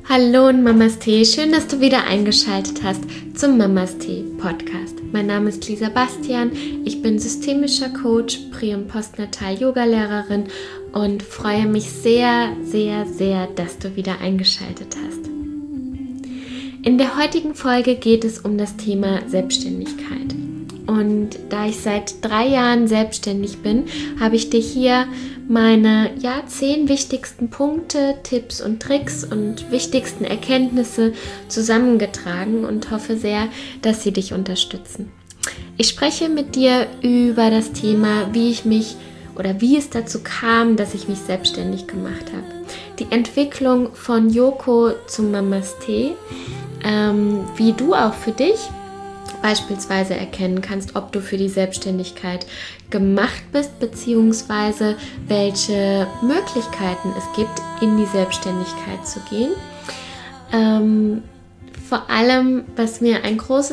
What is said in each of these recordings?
Hallo und Mamas Tee, schön, dass du wieder eingeschaltet hast zum Mamas Tee Podcast. Mein Name ist Lisa Bastian, ich bin systemischer Coach, Prä- und Postnatal-Yoga-Lehrerin und freue mich sehr, sehr, sehr, dass du wieder eingeschaltet hast. In der heutigen Folge geht es um das Thema Selbstständigkeit. Und da ich seit 3 Jahren selbstständig bin, habe ich dir hier meine 10 wichtigsten Punkte, Tipps und Tricks und wichtigsten Erkenntnisse zusammengetragen und hoffe sehr, dass sie dich unterstützen. Ich spreche mit dir über das Thema, wie es dazu kam, dass ich mich selbstständig gemacht habe. Die Entwicklung von Yoko zu Mamas Tee, wie du auch für dich beispielsweise erkennen kannst, ob du für die Selbstständigkeit gemacht bist, beziehungsweise welche Möglichkeiten es gibt, in die Selbstständigkeit zu gehen. Vor allem, was mir eine große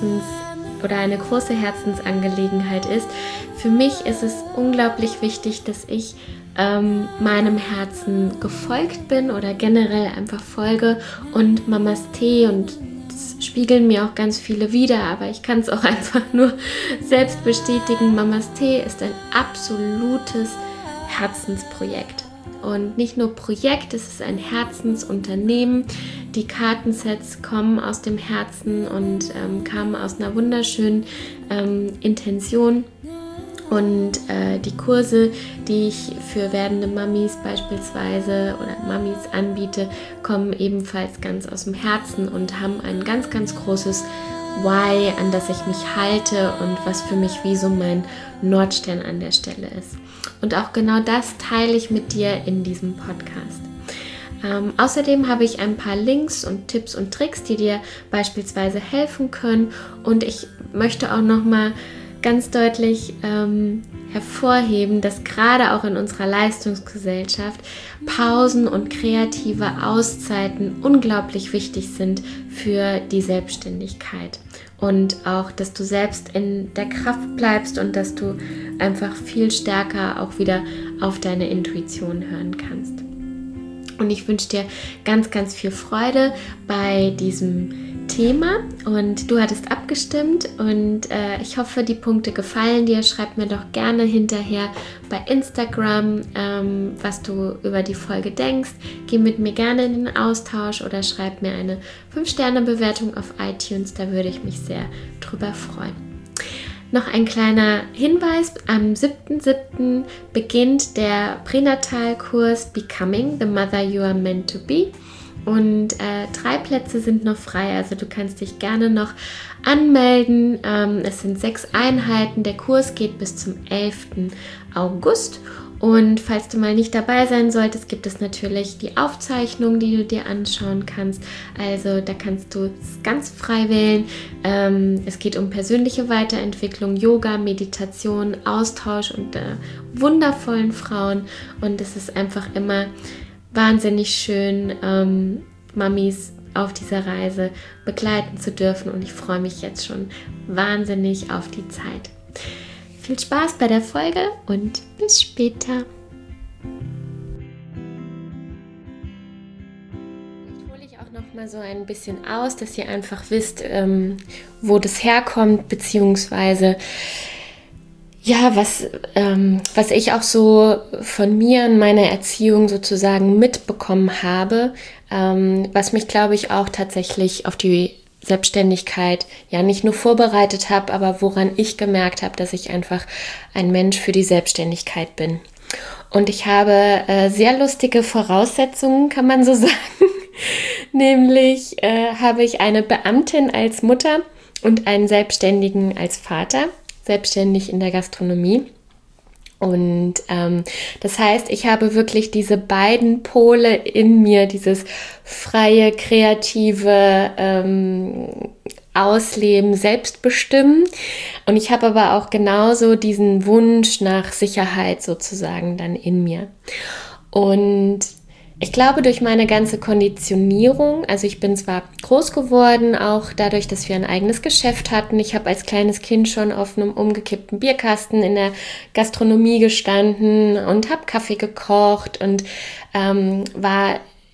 Herzensangelegenheit ist, für mich ist es unglaublich wichtig, dass ich meinem Herzen gefolgt bin oder generell einfach folge und Mamas Tee, und spiegeln mir auch ganz viele wider, aber ich kann es auch einfach nur selbst bestätigen. Mamas Tee ist ein absolutes Herzensprojekt. Und nicht nur Projekt, es ist ein Herzensunternehmen. Die Kartensets kommen aus dem Herzen und kamen aus einer wunderschönen Intention. Und die Kurse, die ich für werdende Mamis beispielsweise oder Mamis anbiete, kommen ebenfalls ganz aus dem Herzen und haben ein ganz, ganz großes Why, an das ich mich halte und was für mich wie so mein Nordstern an der Stelle ist. Und auch genau das teile ich mit dir in diesem Podcast. Außerdem habe ich ein paar Links und Tipps und Tricks, die dir beispielsweise helfen können. Und ich möchte auch nochmal ganz deutlich hervorheben, dass gerade auch in unserer Leistungsgesellschaft Pausen und kreative Auszeiten unglaublich wichtig sind für die Selbstständigkeit. Und auch, dass du selbst in der Kraft bleibst und dass du einfach viel stärker auch wieder auf deine Intuition hören kannst. Und ich wünsche dir ganz, ganz viel Freude bei diesem Thema, und du hattest abgestimmt und ich hoffe, die Punkte gefallen dir. Schreib mir doch gerne hinterher bei Instagram, was du über die Folge denkst. Geh mit mir gerne in den Austausch oder schreib mir eine 5-Sterne-Bewertung auf iTunes, da würde ich mich sehr drüber freuen. Noch ein kleiner Hinweis: Am 7.7. beginnt der Pränatalkurs Becoming the Mother You Are Meant to Be. Und 3 Plätze sind noch frei, also du kannst dich gerne noch anmelden. Es sind 6 Einheiten, der Kurs geht bis zum 11. August. Und falls du mal nicht dabei sein solltest, gibt es natürlich die Aufzeichnung, die du dir anschauen kannst. Also da kannst du es ganz frei wählen. Es geht um persönliche Weiterentwicklung, Yoga, Meditation, Austausch und wundervollen Frauen. Und es ist einfach immer wahnsinnig schön, Mamis auf dieser Reise begleiten zu dürfen, und ich freue mich jetzt schon wahnsinnig auf die Zeit. Viel Spaß bei der Folge und bis später. Vielleicht hole ich auch noch mal so ein bisschen aus, dass ihr einfach wisst, wo das herkommt, beziehungsweise was ich auch so von mir in meiner Erziehung sozusagen mitbekommen habe, was mich, glaube ich, auch tatsächlich auf die Selbstständigkeit nicht nur vorbereitet habe, aber woran ich gemerkt habe, dass ich einfach ein Mensch für die Selbstständigkeit bin. Und ich habe sehr lustige Voraussetzungen, kann man so sagen. Nämlich habe ich eine Beamtin als Mutter und einen Selbstständigen als Vater, selbstständig in der Gastronomie. Und das heißt, ich habe wirklich diese beiden Pole in mir, dieses freie, kreative Ausleben, Selbstbestimmen. Und ich habe aber auch genauso diesen Wunsch nach Sicherheit sozusagen dann in mir. Und ich glaube, durch meine ganze Konditionierung, also ich bin zwar groß geworden, auch dadurch, dass wir ein eigenes Geschäft hatten. Ich habe als kleines Kind schon auf einem umgekippten Bierkasten in der Gastronomie gestanden und habe Kaffee gekocht und war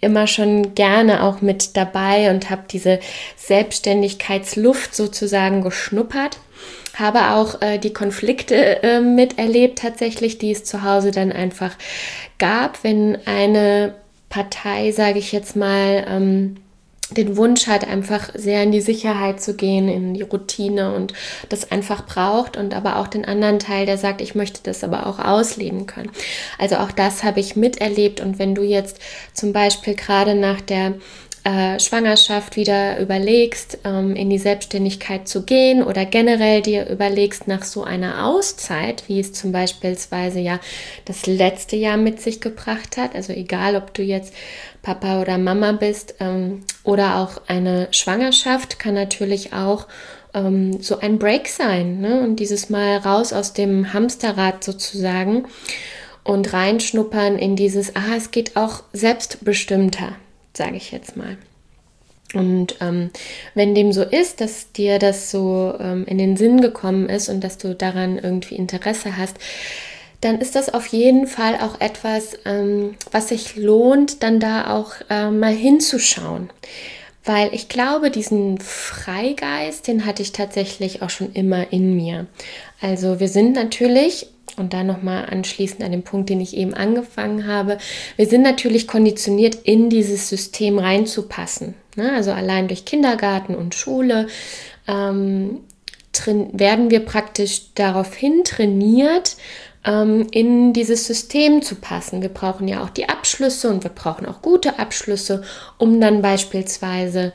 immer schon gerne auch mit dabei und habe diese Selbstständigkeitsluft sozusagen geschnuppert. Habe auch die Konflikte miterlebt tatsächlich, die es zu Hause dann einfach gab, wenn eine Partei, sage ich jetzt mal, den Wunsch hat, einfach sehr in die Sicherheit zu gehen, in die Routine und das einfach braucht, und aber auch den anderen Teil, der sagt, ich möchte das aber auch ausleben können. Also auch das habe ich miterlebt, und wenn du jetzt zum Beispiel gerade nach der Schwangerschaft wieder überlegst, in die Selbstständigkeit zu gehen oder generell dir überlegst nach so einer Auszeit, wie es zum Beispielsweise ja das letzte Jahr mit sich gebracht hat, also egal, ob du jetzt Papa oder Mama bist, oder auch eine Schwangerschaft kann natürlich auch so ein Break sein, ne? Und dieses Mal raus aus dem Hamsterrad sozusagen und reinschnuppern in dieses, es geht auch selbstbestimmter, sage ich jetzt mal. Und wenn dem so ist, dass dir das so in den Sinn gekommen ist und dass du daran irgendwie Interesse hast, dann ist das auf jeden Fall auch etwas, was sich lohnt, dann da auch mal hinzuschauen. Weil ich glaube, diesen Freigeist, den hatte ich tatsächlich auch schon immer in mir. Also wir sind natürlich, und da nochmal anschließend an den Punkt, den ich eben angefangen habe, wir sind natürlich konditioniert, in dieses System reinzupassen. Ne? Also allein durch Kindergarten und Schule werden wir praktisch daraufhin trainiert, in dieses System zu passen. Wir brauchen ja auch die Abschlüsse, und wir brauchen auch gute Abschlüsse, um dann beispielsweise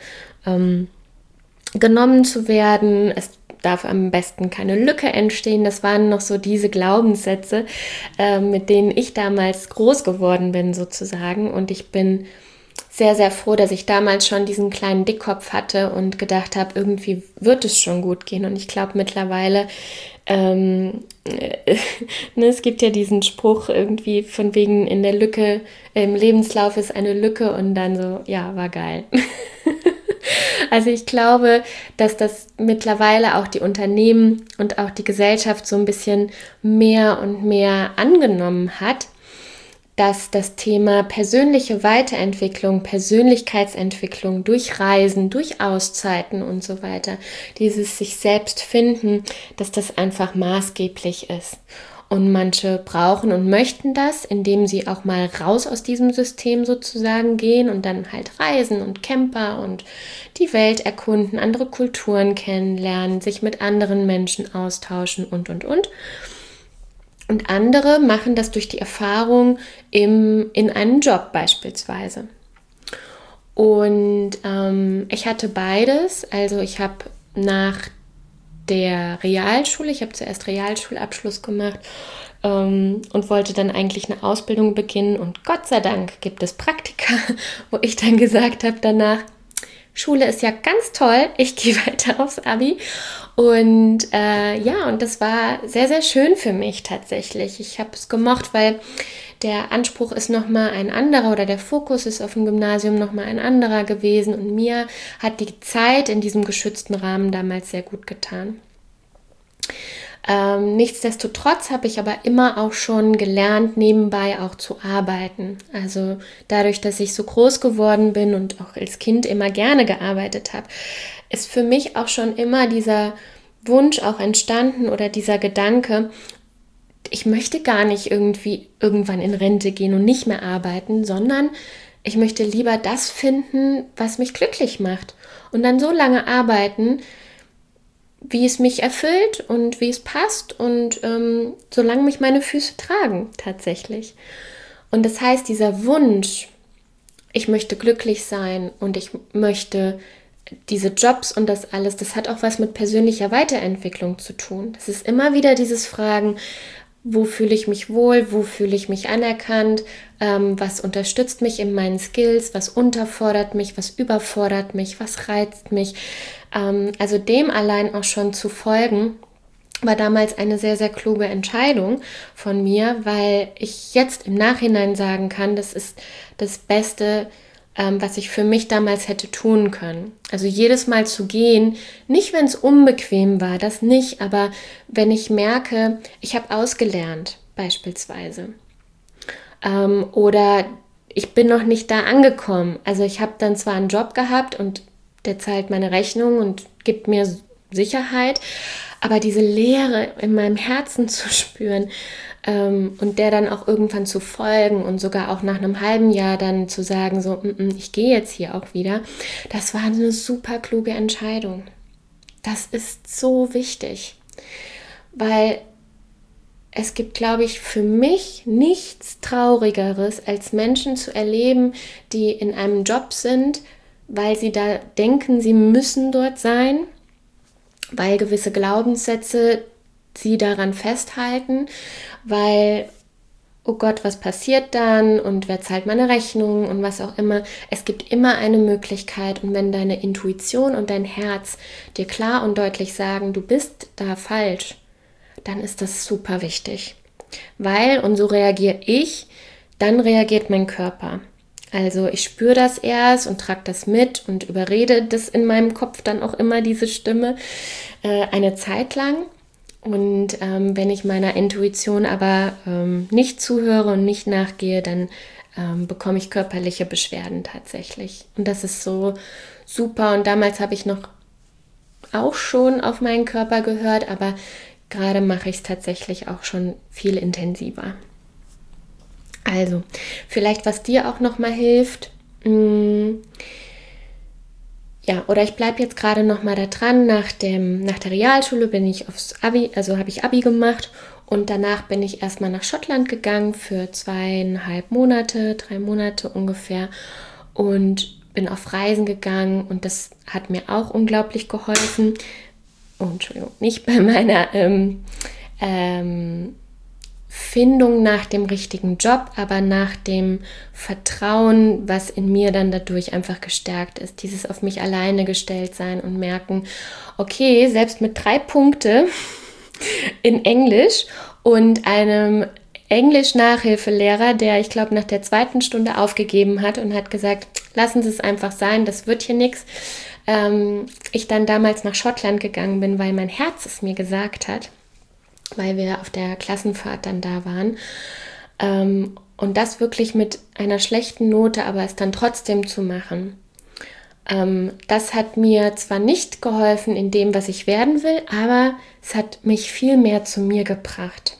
genommen zu werden. Es darf am besten keine Lücke entstehen. Das waren noch so diese Glaubenssätze, mit denen ich damals groß geworden bin sozusagen. Und ich bin sehr, sehr froh, dass ich damals schon diesen kleinen Dickkopf hatte und gedacht habe, irgendwie wird es schon gut gehen. Und ich glaube mittlerweile, es gibt ja diesen Spruch irgendwie von wegen, in der Lücke, im Lebenslauf ist eine Lücke, und dann so, ja, war geil. Also ich glaube, dass das mittlerweile auch die Unternehmen und auch die Gesellschaft so ein bisschen mehr und mehr angenommen hat, dass das Thema persönliche Weiterentwicklung, Persönlichkeitsentwicklung durch Reisen, durch Auszeiten und so weiter, dieses sich selbst finden, dass das einfach maßgeblich ist. Und manche brauchen und möchten das, indem sie auch mal raus aus diesem System sozusagen gehen und dann halt reisen und Camper und die Welt erkunden, andere Kulturen kennenlernen, sich mit anderen Menschen austauschen und. Und andere machen das durch die Erfahrung in einem Job beispielsweise. Und ich hatte beides. Also ich habe nach der Realschule, ich habe zuerst Realschulabschluss gemacht und wollte dann eigentlich eine Ausbildung beginnen. Und Gott sei Dank gibt es Praktika, wo ich dann gesagt habe danach, Schule ist ja ganz toll, ich gehe weiter aufs Abi. Und und das war sehr, sehr schön für mich tatsächlich. Ich habe es gemocht, weil der Anspruch ist nochmal ein anderer, oder der Fokus ist auf dem Gymnasium nochmal ein anderer gewesen. Und mir hat die Zeit in diesem geschützten Rahmen damals sehr gut getan. Nichtsdestotrotz habe ich aber immer auch schon gelernt, nebenbei auch zu arbeiten. Also dadurch, dass ich so groß geworden bin und auch als Kind immer gerne gearbeitet habe, ist für mich auch schon immer dieser Wunsch auch entstanden oder dieser Gedanke, ich möchte gar nicht irgendwie irgendwann in Rente gehen und nicht mehr arbeiten, sondern ich möchte lieber das finden, was mich glücklich macht. Und dann so lange arbeiten, wie es mich erfüllt und wie es passt, und solange mich meine Füße tragen tatsächlich. Und das heißt, dieser Wunsch, ich möchte glücklich sein und ich möchte diese Jobs und das alles, das hat auch was mit persönlicher Weiterentwicklung zu tun. Das ist immer wieder dieses Fragen, wo fühle ich mich wohl, wo fühle ich mich anerkannt, was unterstützt mich in meinen Skills, was unterfordert mich, was überfordert mich, was reizt mich. Also dem allein auch schon zu folgen, war damals eine sehr, sehr kluge Entscheidung von mir, weil ich jetzt im Nachhinein sagen kann, das ist das Beste, was ich für mich damals hätte tun können. Also jedes Mal zu gehen, nicht wenn es unbequem war, das nicht, aber wenn ich merke, ich habe ausgelernt beispielsweise, oder ich bin noch nicht da angekommen. Also ich habe dann zwar einen Job gehabt und der zahlt meine Rechnung und gibt mir Sicherheit, aber diese Leere in meinem Herzen zu spüren und der dann auch irgendwann zu folgen und sogar auch nach einem halben Jahr dann zu sagen, so, ich gehe jetzt hier auch wieder, das war eine super kluge Entscheidung. Das ist so wichtig, weil es gibt, glaube ich, für mich nichts Traurigeres, als Menschen zu erleben, die in einem Job sind, weil sie da denken, sie müssen dort sein, weil gewisse Glaubenssätze sie daran festhalten, weil, oh Gott, was passiert dann und wer zahlt meine Rechnung und was auch immer. Es gibt immer eine Möglichkeit, und wenn deine Intuition und dein Herz dir klar und deutlich sagen, du bist da falsch, dann ist das super wichtig. Weil, und so reagiere ich, dann reagiert mein Körper. Also ich spüre das erst und trage das mit und überrede das in meinem Kopf dann auch immer, diese Stimme, eine Zeit lang. Und wenn ich meiner Intuition aber nicht zuhöre und nicht nachgehe, dann bekomme ich körperliche Beschwerden tatsächlich. Und das ist so super. Und damals habe ich noch auch schon auf meinen Körper gehört, aber gerade mache ich es tatsächlich auch schon viel intensiver. Also, vielleicht was dir auch nochmal hilft, ja, oder ich bleibe jetzt gerade nochmal da dran, nach der Realschule bin ich aufs Abi, also habe ich Abi gemacht und danach bin ich erstmal nach Schottland gegangen für 2,5 Monate, 3 Monate ungefähr und bin auf Reisen gegangen und das hat mir auch unglaublich geholfen. Oh, Entschuldigung, nicht bei meiner Findung nach dem richtigen Job, aber nach dem Vertrauen, was in mir dann dadurch einfach gestärkt ist. Dieses auf mich alleine gestellt sein und merken, okay, selbst mit 3 Punkte in Englisch und einem Englisch-Nachhilfelehrer, der, ich glaube, nach der 2. Stunde aufgegeben hat und hat gesagt, lassen Sie es einfach sein, das wird hier nichts. Ich dann damals nach Schottland gegangen bin, weil mein Herz es mir gesagt hat, weil wir auf der Klassenfahrt dann da waren. Und das wirklich mit einer schlechten Note, aber es dann trotzdem zu machen. Das hat mir zwar nicht geholfen in dem, was ich werden will, aber es hat mich viel mehr zu mir gebracht.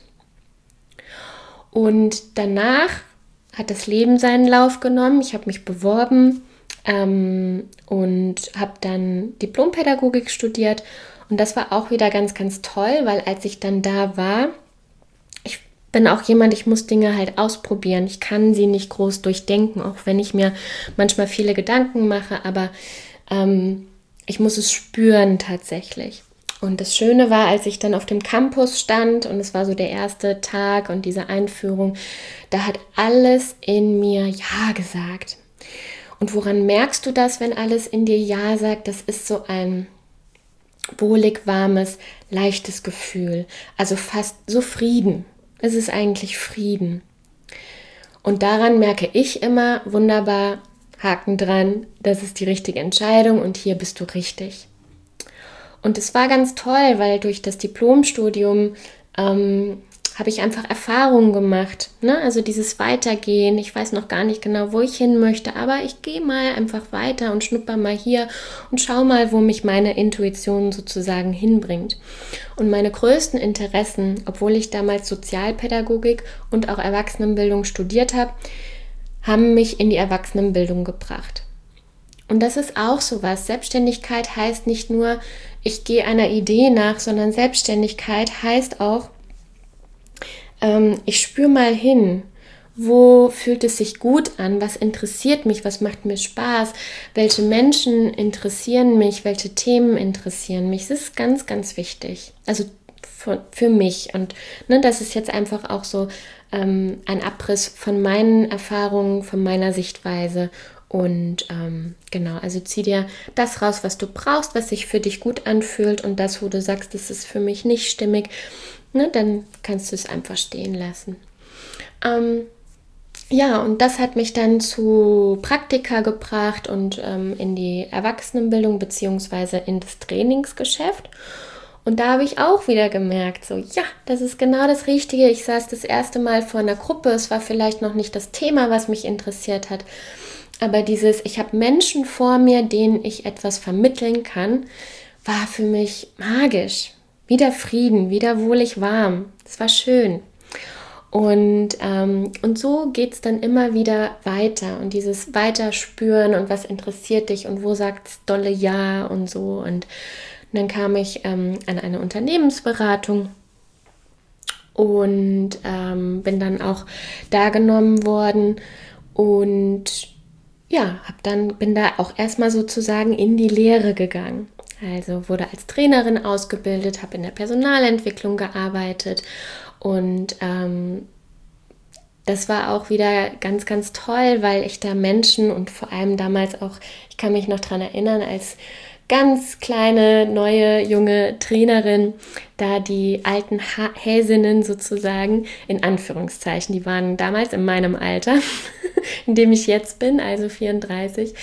Und danach hat das Leben seinen Lauf genommen. Ich habe mich beworben und habe dann Diplompädagogik studiert. Und das war auch wieder ganz, ganz toll, weil als ich dann da war, ich bin auch jemand, ich muss Dinge halt ausprobieren. Ich kann sie nicht groß durchdenken, auch wenn ich mir manchmal viele Gedanken mache, aber ich muss es spüren tatsächlich. Und das Schöne war, als ich dann auf dem Campus stand und es war so der erste Tag und diese Einführung, da hat alles in mir Ja gesagt. Und woran merkst du das, wenn alles in dir Ja sagt? Das ist so ein wohlig, warmes, leichtes Gefühl. Also fast so Frieden. Es ist eigentlich Frieden. Und daran merke ich immer, wunderbar, Haken dran, das ist die richtige Entscheidung und hier bist du richtig. Und es war ganz toll, weil durch das Diplomstudium habe ich einfach Erfahrungen gemacht. Ne? Also dieses Weitergehen, ich weiß noch gar nicht genau, wo ich hin möchte, aber ich gehe mal einfach weiter und schnupper mal hier und schau mal, wo mich meine Intuition sozusagen hinbringt. Und meine größten Interessen, obwohl ich damals Sozialpädagogik und auch Erwachsenenbildung studiert habe, haben mich in die Erwachsenenbildung gebracht. Und das ist auch sowas. Selbstständigkeit heißt nicht nur, ich gehe einer Idee nach, sondern Selbstständigkeit heißt auch, ich spüre mal hin, wo fühlt es sich gut an, was interessiert mich, was macht mir Spaß, welche Menschen interessieren mich, welche Themen interessieren mich. Das ist ganz, ganz wichtig. Also für mich. Und ne, das ist jetzt einfach auch so ein Abriss von meinen Erfahrungen, von meiner Sichtweise. Und genau, also zieh dir das raus, was du brauchst, was sich für dich gut anfühlt und das, wo du sagst, das ist für mich nicht stimmig, ne, dann kannst du es einfach stehen lassen. Ja, und das hat mich dann zu Praktika gebracht und in die Erwachsenenbildung beziehungsweise in das Trainingsgeschäft. Und da habe ich auch wieder gemerkt, so ja, das ist genau das Richtige. Ich saß das erste Mal vor einer Gruppe, es war vielleicht noch nicht das Thema, was mich interessiert hat, aber ich habe Menschen vor mir, denen ich etwas vermitteln kann, war für mich magisch. Wieder Frieden, wieder wohlig warm. Es war schön. Und so geht es dann immer wieder weiter. Und dieses Weiterspüren und was interessiert dich und wo sagt es dolle Ja und so. Und dann kam ich an eine Unternehmensberatung und bin dann auch da genommen worden und ja, bin da auch erstmal sozusagen in die Lehre gegangen. Also wurde als Trainerin ausgebildet, habe in der Personalentwicklung gearbeitet und das war auch wieder ganz, ganz toll, weil ich da Menschen und vor allem damals auch, ich kann mich noch daran erinnern, als ganz kleine, neue, junge Trainerin, da die alten Häsinnen sozusagen, in Anführungszeichen, die waren damals in meinem Alter, in dem ich jetzt bin, also 34,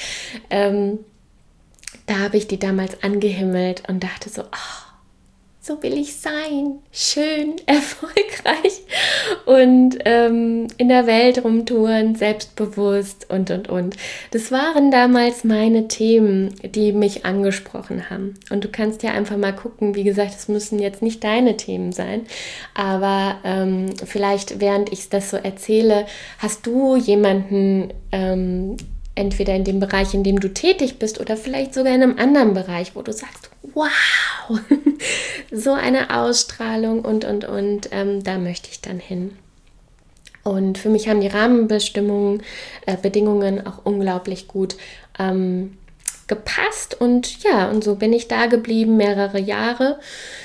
da habe ich die damals angehimmelt und dachte so, so will ich sein, schön, erfolgreich und in der Welt rumtouren, selbstbewusst und. Das waren damals meine Themen, die mich angesprochen haben. Und du kannst ja einfach mal gucken, wie gesagt, es müssen jetzt nicht deine Themen sein, aber vielleicht während ich das so erzähle, hast du jemanden, entweder in dem Bereich, in dem du tätig bist oder vielleicht sogar in einem anderen Bereich, wo du sagst, wow, so eine Ausstrahlung und, da möchte ich dann hin. Und für mich haben die Rahmenbedingungen auch unglaublich gut gepasst und ja, und so bin ich da geblieben, mehrere Jahre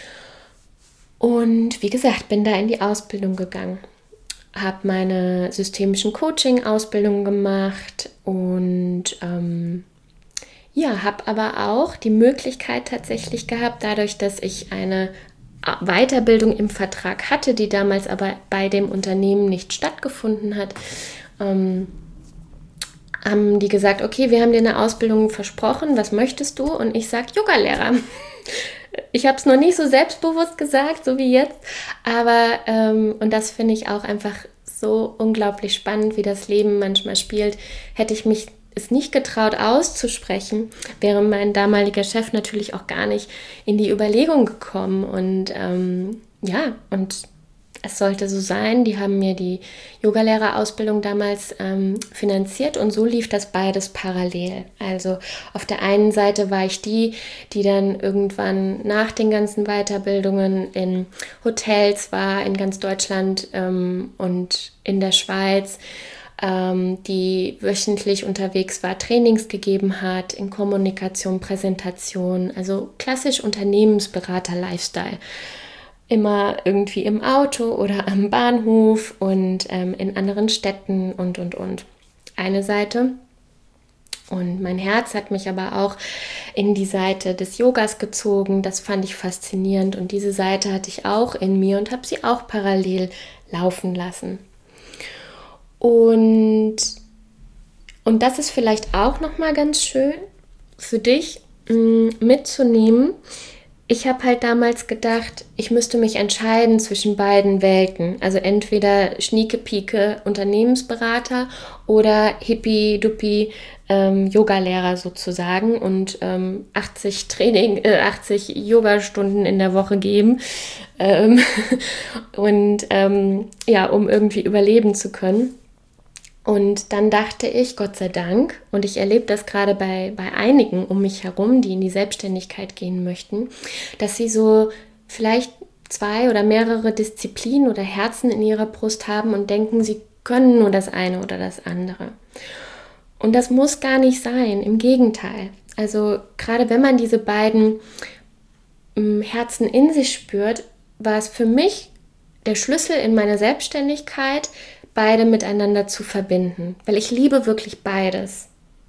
und wie gesagt, bin da in die Ausbildung gegangen. Habe meine systemischen Coaching-Ausbildungen gemacht und habe aber auch die Möglichkeit tatsächlich gehabt, dadurch, dass ich eine Weiterbildung im Vertrag hatte, die damals aber bei dem Unternehmen nicht stattgefunden hat, haben die gesagt, okay, wir haben dir eine Ausbildung versprochen, was möchtest du? Und ich sage, Yogalehrer. Ich habe es noch nicht so selbstbewusst gesagt, so wie jetzt, aber und das finde ich auch einfach so unglaublich spannend, wie das Leben manchmal spielt. Hätte ich mich es nicht getraut auszusprechen, wäre mein damaliger Chef natürlich auch gar nicht in die Überlegung gekommen und und es sollte so sein. Die haben mir die Yogalehrerausbildung damals finanziert und so lief das beides parallel. Also auf der einen Seite war ich die dann irgendwann nach den ganzen Weiterbildungen in Hotels war, in ganz Deutschland und in der Schweiz, die wöchentlich unterwegs war, Trainings gegeben hat in Kommunikation, Präsentation, also klassisch Unternehmensberater-Lifestyle. Immer irgendwie im Auto oder am Bahnhof und in anderen Städten und. Eine Seite. Und mein Herz hat mich aber auch in die Seite des Yogas gezogen. Das fand ich faszinierend. Und diese Seite hatte ich auch in mir und habe sie auch parallel laufen lassen. Und das ist vielleicht auch nochmal ganz schön für dich mitzunehmen. Ich habe halt damals gedacht, ich müsste mich entscheiden zwischen beiden Welten. Also entweder Schnieke-Pieke Unternehmensberater oder Hippie-Duppi Yogalehrer sozusagen und 80 Yogastunden in der Woche geben um irgendwie überleben zu können. Und dann dachte ich, Gott sei Dank, und ich erlebe das gerade bei einigen um mich herum, die in die Selbstständigkeit gehen möchten, dass sie so vielleicht 2 oder mehrere Disziplinen oder Herzen in ihrer Brust haben und denken, sie können nur das eine oder das andere. Und das muss gar nicht sein, im Gegenteil. Also gerade wenn man diese beiden Herzen in sich spürt, war es für mich der Schlüssel in meiner Selbstständigkeit, beide miteinander zu verbinden, weil ich liebe wirklich beides.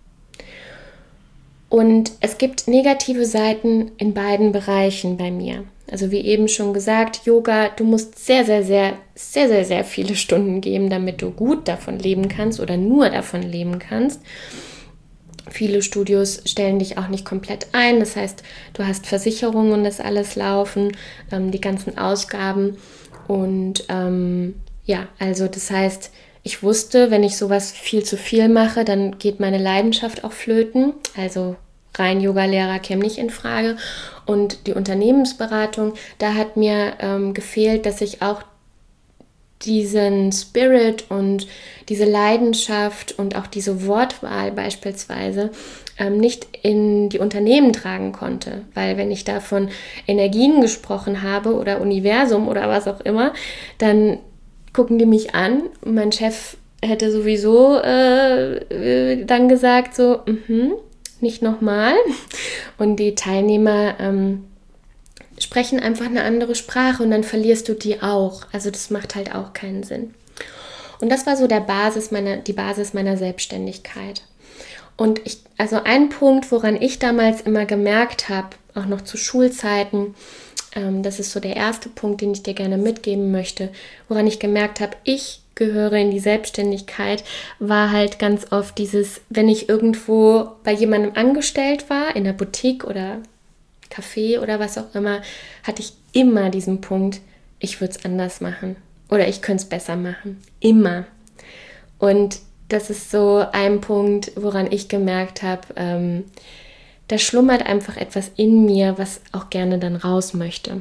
Und es gibt negative Seiten in beiden Bereichen bei mir. Also wie eben schon gesagt, Yoga, du musst sehr, sehr, sehr, sehr, sehr, sehr viele Stunden geben, damit du gut davon leben kannst oder nur davon leben kannst. Viele Studios stellen dich auch nicht komplett ein. Das heißt, du hast Versicherungen und das alles laufen, die ganzen Ausgaben. Und also das heißt, ich wusste, wenn ich sowas viel zu viel mache, dann geht meine Leidenschaft auch flöten. Also rein Yoga-Lehrer käme nicht in Frage. Und die Unternehmensberatung, da hat mir gefehlt, dass ich auch diesen Spirit und diese Leidenschaft und auch diese Wortwahl beispielsweise nicht in die Unternehmen tragen konnte. Weil wenn ich da von Energien gesprochen habe oder Universum oder was auch immer, dann gucken die mich an und mein Chef hätte sowieso dann gesagt so, nicht nochmal. Und die Teilnehmer sprechen einfach eine andere Sprache und dann verlierst du die auch. Also das macht halt auch keinen Sinn. Und das war so die Basis meiner Selbstständigkeit. Und also ein Punkt, woran ich damals immer gemerkt habe, auch noch zu Schulzeiten, das ist so der erste Punkt, den ich dir gerne mitgeben möchte, woran ich gemerkt habe, ich gehöre in die Selbstständigkeit, war halt ganz oft dieses, wenn ich irgendwo bei jemandem angestellt war, in der Boutique oder Café oder was auch immer, hatte ich immer diesen Punkt, ich würde es anders machen oder ich könnte es besser machen. Immer. Und das ist so ein Punkt, woran ich gemerkt habe, da schlummert einfach etwas in mir, was auch gerne dann raus möchte.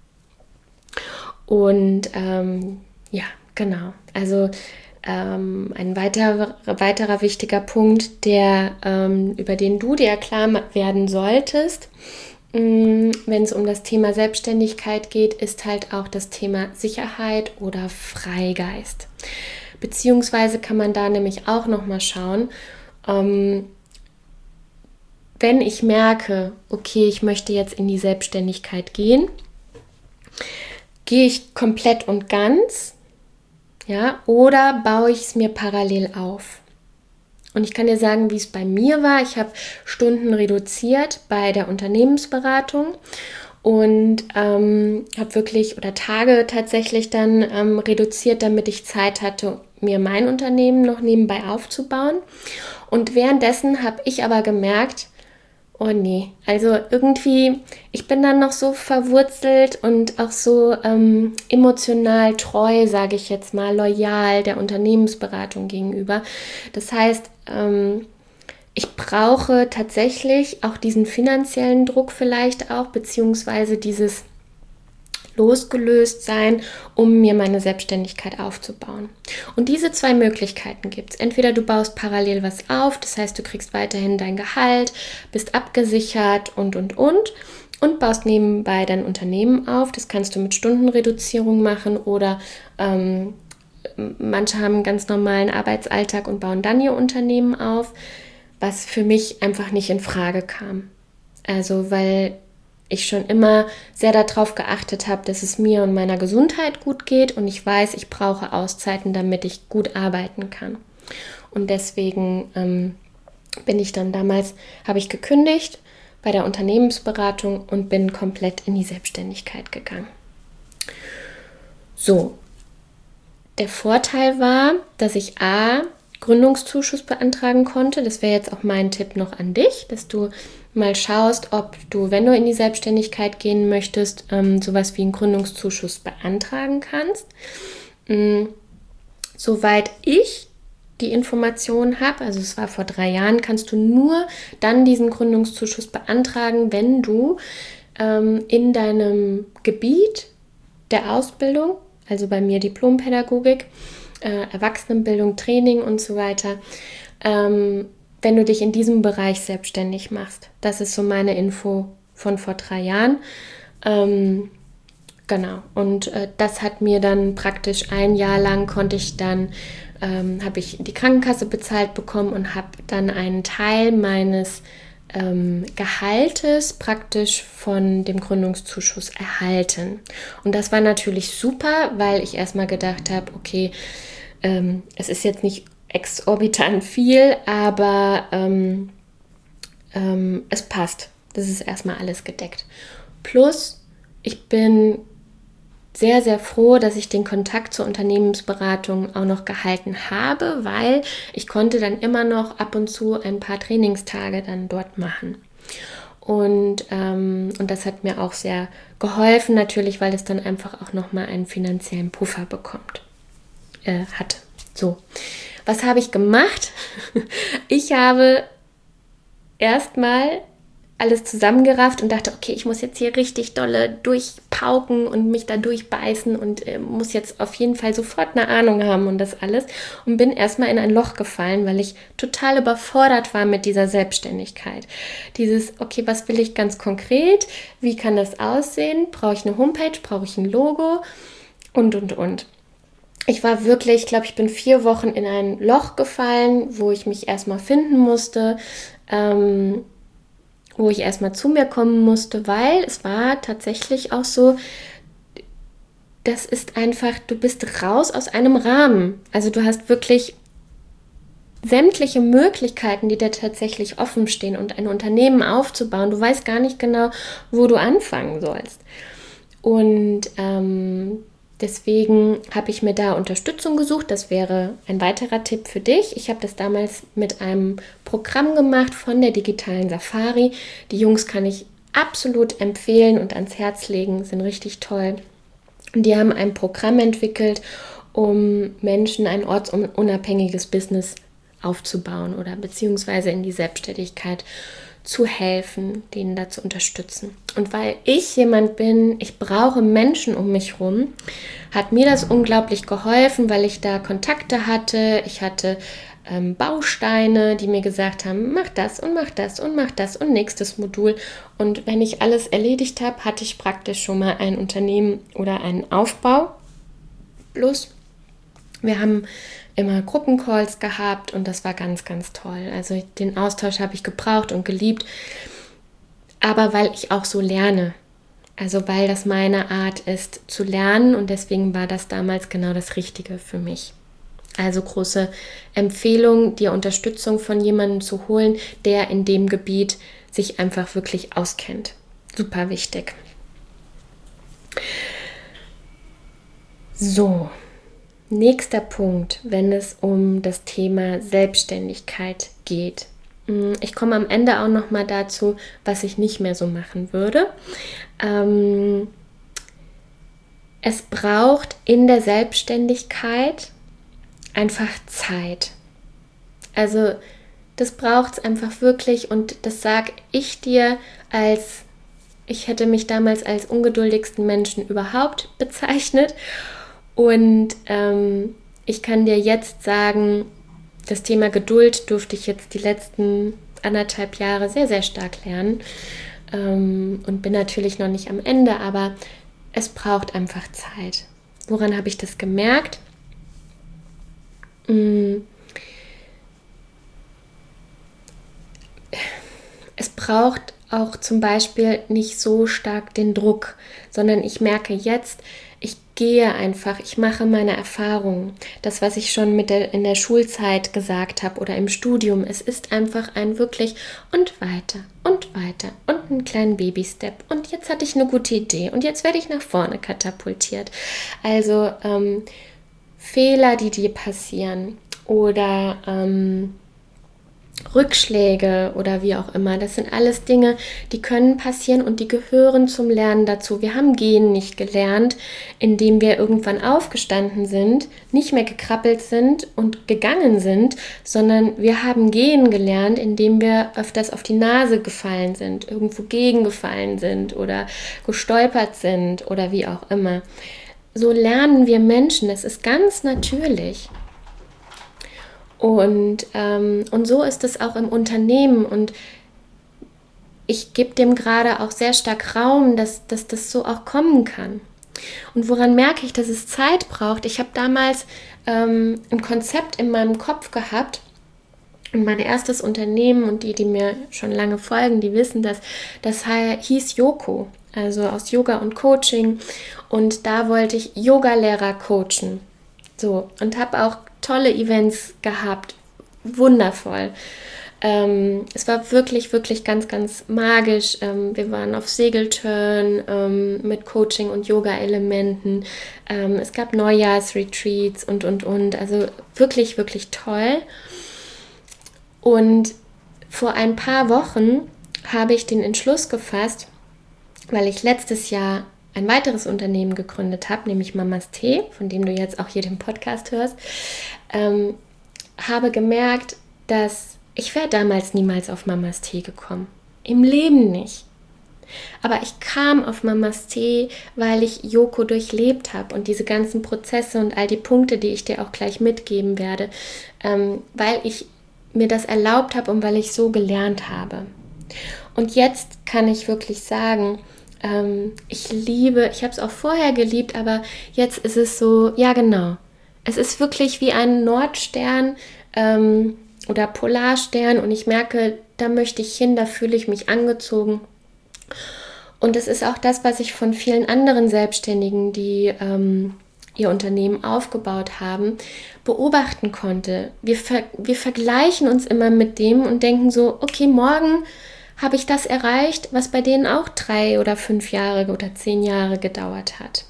Und genau. Also ein weiterer wichtiger Punkt, über den du dir klar werden solltest, wenn es um das Thema Selbstständigkeit geht, ist halt auch das Thema Sicherheit oder Freigeist. Beziehungsweise kann man da nämlich auch nochmal schauen, wenn ich merke, okay, ich möchte jetzt in die Selbstständigkeit gehen, gehe ich komplett und ganz, ja, oder baue ich es mir parallel auf? Und ich kann dir sagen, wie es bei mir war. Ich habe Stunden reduziert bei der Unternehmensberatung und habe wirklich oder Tage tatsächlich dann reduziert, damit ich Zeit hatte, mir mein Unternehmen noch nebenbei aufzubauen. Und währenddessen habe ich aber gemerkt, oh nee, also irgendwie, ich bin dann noch so verwurzelt und auch so emotional treu, sage ich jetzt mal, loyal der Unternehmensberatung gegenüber. Das heißt, ich brauche tatsächlich auch diesen finanziellen Druck vielleicht auch, beziehungsweise dieses losgelöst sein, um mir meine Selbstständigkeit aufzubauen. Und diese zwei Möglichkeiten gibt es. Entweder du baust parallel was auf, das heißt, du kriegst weiterhin dein Gehalt, bist abgesichert und baust nebenbei dein Unternehmen auf. Das kannst du mit Stundenreduzierung machen oder manche haben einen ganz normalen Arbeitsalltag und bauen dann ihr Unternehmen auf, was für mich einfach nicht in Frage kam. Also, weil ich schon immer sehr darauf geachtet habe, dass es mir und meiner Gesundheit gut geht und ich weiß, ich brauche Auszeiten, damit ich gut arbeiten kann. Und deswegen habe ich gekündigt bei der Unternehmensberatung und bin komplett in die Selbstständigkeit gegangen. So, der Vorteil war, dass ich Gründungszuschuss beantragen konnte. Das wäre jetzt auch mein Tipp noch an dich, dass du mal schaust, ob du, wenn du in die Selbstständigkeit gehen möchtest, sowas wie einen Gründungszuschuss beantragen kannst. Soweit ich die Information habe, also es war vor 3 Jahren, kannst du nur dann diesen Gründungszuschuss beantragen, wenn du in deinem Gebiet der Ausbildung, also bei mir Diplompädagogik, Erwachsenenbildung, Training und so weiter, wenn du dich in diesem Bereich selbstständig machst. Das ist so meine Info von vor 3 Jahren. Genau, und das hat mir dann praktisch 1 Jahr lang habe ich die Krankenkasse bezahlt bekommen und habe dann einen Teil meines Gehaltes praktisch von dem Gründungszuschuss erhalten. Und das war natürlich super, weil ich erstmal gedacht habe, okay, es ist jetzt nicht exorbitant viel, aber es passt. Das ist erstmal alles gedeckt. Plus, ich bin sehr, sehr froh, dass ich den Kontakt zur Unternehmensberatung auch noch gehalten habe, weil ich konnte dann immer noch ab und zu ein paar Trainingstage dann dort machen. Und das hat mir auch sehr geholfen, natürlich, weil es dann einfach auch nochmal einen finanziellen Puffer hat. So, was habe ich gemacht? Ich habe erstmal alles zusammengerafft und dachte, okay, ich muss jetzt hier richtig dolle durchpauken und mich da durchbeißen und muss jetzt auf jeden Fall sofort eine Ahnung haben und das alles. Und bin erstmal in ein Loch gefallen, weil ich total überfordert war mit dieser Selbstständigkeit. Dieses, okay, was will ich ganz konkret? Wie kann das aussehen? Brauche ich eine Homepage? Brauche ich ein Logo? Und. Ich war wirklich, ich glaube, ich bin 4 Wochen in ein Loch gefallen, wo ich mich erstmal finden musste, wo ich erstmal zu mir kommen musste, weil es war tatsächlich auch so, das ist einfach, du bist raus aus einem Rahmen. Also du hast wirklich sämtliche Möglichkeiten, die dir tatsächlich offen stehen und ein Unternehmen aufzubauen. Du weißt gar nicht genau, wo du anfangen sollst. Und deswegen habe ich mir da Unterstützung gesucht. Das wäre ein weiterer Tipp für dich. Ich habe das damals mit einem Programm gemacht von der digitalen Safari. Die Jungs kann ich absolut empfehlen und ans Herz legen, sind richtig toll. Und die haben ein Programm entwickelt, um Menschen ein ortsunabhängiges Business aufzubauen oder beziehungsweise in die Selbstständigkeit zu helfen, denen da zu unterstützen. Und weil ich jemand bin, ich brauche Menschen um mich rum, hat mir das unglaublich geholfen, weil ich da Kontakte hatte. Ich hatte Bausteine, die mir gesagt haben, mach das und mach das und mach das und nächstes Modul. Und wenn ich alles erledigt habe, hatte ich praktisch schon mal ein Unternehmen oder einen Aufbau. Plus, wir haben immer Gruppencalls gehabt und das war ganz, ganz toll. Also den Austausch habe ich gebraucht und geliebt, aber weil ich auch so lerne. Also weil das meine Art ist zu lernen und deswegen war das damals genau das Richtige für mich. Also große Empfehlung, dir Unterstützung von jemandem zu holen, der in dem Gebiet sich einfach wirklich auskennt. Super wichtig. So. Nächster Punkt, wenn es um das Thema Selbstständigkeit geht. Ich komme am Ende auch noch mal dazu, was ich nicht mehr so machen würde. Es braucht in der Selbstständigkeit einfach Zeit. Also das braucht es einfach wirklich und das sage ich dir ich hätte mich damals als ungeduldigsten Menschen überhaupt bezeichnet. Und ich kann dir jetzt sagen, das Thema Geduld durfte ich jetzt die letzten 1,5 Jahre sehr, sehr stark lernen und bin natürlich noch nicht am Ende, aber es braucht einfach Zeit. Woran habe ich das gemerkt? Es braucht auch zum Beispiel nicht so stark den Druck, sondern ich merke jetzt, ich gehe einfach, ich mache meine Erfahrungen. Das, was ich schon in der Schulzeit gesagt habe oder im Studium, es ist einfach ein wirklich und weiter und einen kleinen Baby-Step. Und jetzt hatte ich eine gute Idee und jetzt werde ich nach vorne katapultiert. Also Fehler, die dir passieren oder Rückschläge oder wie auch immer, das sind alles Dinge, die können passieren und die gehören zum Lernen dazu. Wir haben Gehen nicht gelernt, indem wir irgendwann aufgestanden sind, nicht mehr gekrabbelt sind und gegangen sind, sondern wir haben Gehen gelernt, indem wir öfters auf die Nase gefallen sind, irgendwo gegengefallen sind oder gestolpert sind oder wie auch immer. So lernen wir Menschen, das ist ganz natürlich. Und so ist es auch im Unternehmen und ich gebe dem gerade auch sehr stark Raum, dass das so auch kommen kann. Und woran merke ich, dass es Zeit braucht? Ich habe damals ein Konzept in meinem Kopf gehabt und mein erstes Unternehmen und die mir schon lange folgen, die wissen das hieß Yoko, also aus Yoga und Coaching und da wollte ich Yogalehrer coachen. So, und habe auch tolle Events gehabt, wundervoll. Es war wirklich, wirklich ganz, ganz magisch. Wir waren auf Segeltörn mit Coaching und Yoga-Elementen. Es gab Neujahrsretreats und. Also wirklich, wirklich toll. Und vor ein paar Wochen habe ich den Entschluss gefasst, weil ich letztes Jahr ein weiteres Unternehmen gegründet habe, nämlich Mamas Tee, von dem du jetzt auch hier den Podcast hörst, habe gemerkt, dass ich wäre damals niemals auf Mamas Tee gekommen. Im Leben nicht. Aber ich kam auf Mamas Tee, weil ich Yoko durchlebt habe und diese ganzen Prozesse und all die Punkte, die ich dir auch gleich mitgeben werde, weil ich mir das erlaubt habe und weil ich so gelernt habe. Und jetzt kann ich wirklich sagen, ich habe es auch vorher geliebt, aber jetzt ist es so, ja genau, es ist wirklich wie ein Nordstern oder Polarstern und ich merke, da möchte ich hin, da fühle ich mich angezogen. Und es ist auch das, was ich von vielen anderen Selbstständigen, die ihr Unternehmen aufgebaut haben, beobachten konnte. Wir vergleichen uns immer mit dem und denken so, okay, morgen habe ich das erreicht, was bei denen auch 3 oder 5 Jahre oder 10 Jahre gedauert hat.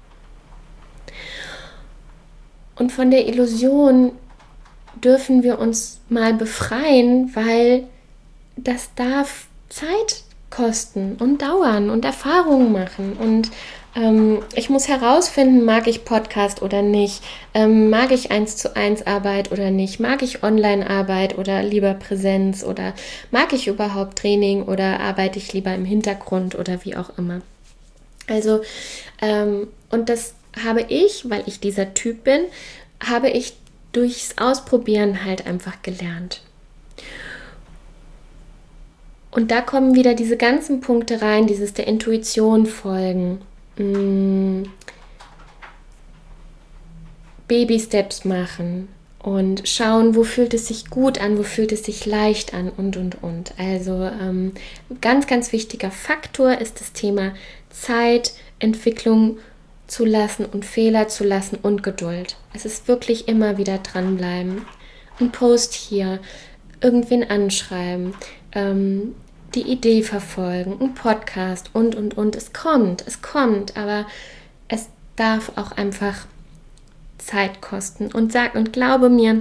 Und von der Illusion dürfen wir uns mal befreien, weil das darf Zeit kosten und dauern und Erfahrungen machen. Und ich muss herausfinden, mag ich Podcast oder nicht, mag ich 1:1 Arbeit oder nicht, mag ich Online-Arbeit oder lieber Präsenz oder mag ich überhaupt Training oder arbeite ich lieber im Hintergrund oder wie auch immer. Also, und das habe ich, weil ich dieser Typ bin, habe ich durchs Ausprobieren halt einfach gelernt. Und da kommen wieder diese ganzen Punkte rein, dieses der Intuition folgen, Baby-Steps machen und schauen, wo fühlt es sich gut an, wo fühlt es sich leicht an und. Also ganz, ganz wichtiger Faktor ist das Thema Zeit, Entwicklung zulassen und Fehler zulassen und Geduld. Es ist wirklich immer wieder dranbleiben. Ein Post hier, irgendwen anschreiben, die Idee verfolgen, ein Podcast und. Es kommt, aber es darf auch einfach Zeit kosten. Und glaube mir,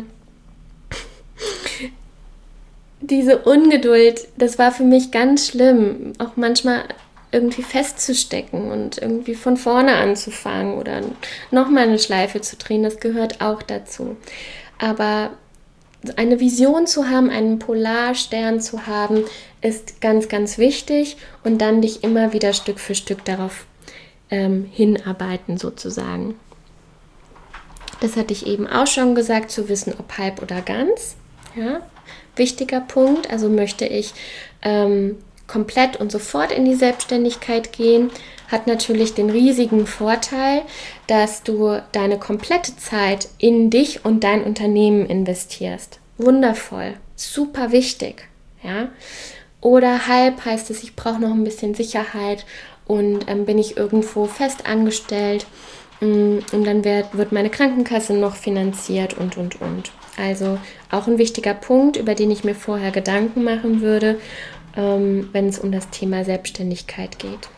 diese Ungeduld, das war für mich ganz schlimm, auch manchmal irgendwie festzustecken und irgendwie von vorne anzufangen oder nochmal eine Schleife zu drehen, das gehört auch dazu. Aber eine Vision zu haben, einen Polarstern zu haben, ist ganz, ganz wichtig und dann dich immer wieder Stück für Stück darauf hinarbeiten sozusagen. Das hatte ich eben auch schon gesagt, zu wissen, ob halb oder ganz. Ja, wichtiger Punkt, also möchte ich komplett und sofort in die Selbstständigkeit gehen, hat natürlich den riesigen Vorteil, dass du deine komplette Zeit in dich und dein Unternehmen investierst. Wundervoll, super wichtig. Ja? Oder halb heißt es, ich brauche noch ein bisschen Sicherheit und bin ich irgendwo fest angestellt und dann wird meine Krankenkasse noch finanziert und. Also auch ein wichtiger Punkt, über den ich mir vorher Gedanken machen würde, wenn es um das Thema Selbstständigkeit geht.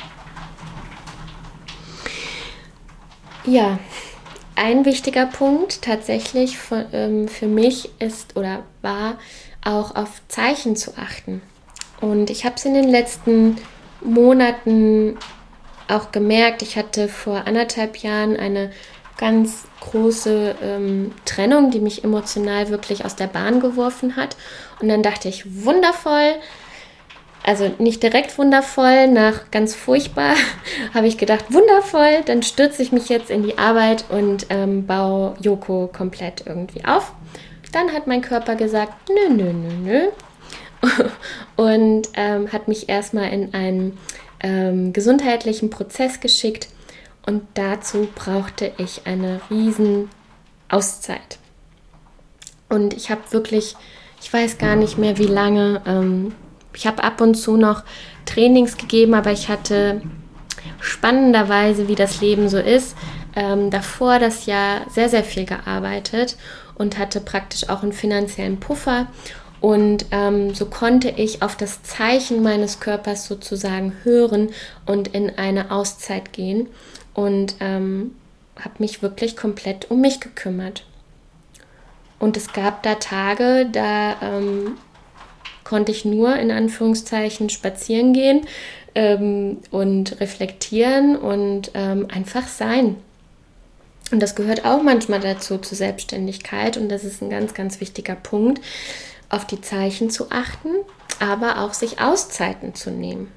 Ja, ein wichtiger Punkt tatsächlich für mich ist oder war auch auf Zeichen zu achten. Und ich habe es in den letzten Monaten auch gemerkt. Ich hatte vor 1,5 Jahren eine ganz große Trennung, die mich emotional wirklich aus der Bahn geworfen hat. Und dann dachte ich, wundervoll, also nicht direkt wundervoll, nach ganz furchtbar, habe ich gedacht, wundervoll, dann stürze ich mich jetzt in die Arbeit und baue Yoko komplett irgendwie auf. Dann hat mein Körper gesagt, nö. Und hat mich erstmal in einen gesundheitlichen Prozess geschickt. Und dazu brauchte ich eine riesen Auszeit. Und ich habe wirklich, ich weiß gar nicht mehr wie lange, ich habe ab und zu noch Trainings gegeben, aber ich hatte spannenderweise, wie das Leben so ist, davor das Jahr sehr, sehr viel gearbeitet und hatte praktisch auch einen finanziellen Puffer Und so konnte ich auf das Zeichen meines Körpers sozusagen hören und in eine Auszeit gehen und habe mich wirklich komplett um mich gekümmert. Und es gab da Tage, da konnte ich nur in Anführungszeichen spazieren gehen und reflektieren und einfach sein. Und das gehört auch manchmal dazu, zur Selbstständigkeit. Und das ist ein ganz, ganz wichtiger Punkt, auf die Zeichen zu achten, aber auch sich Auszeiten zu nehmen.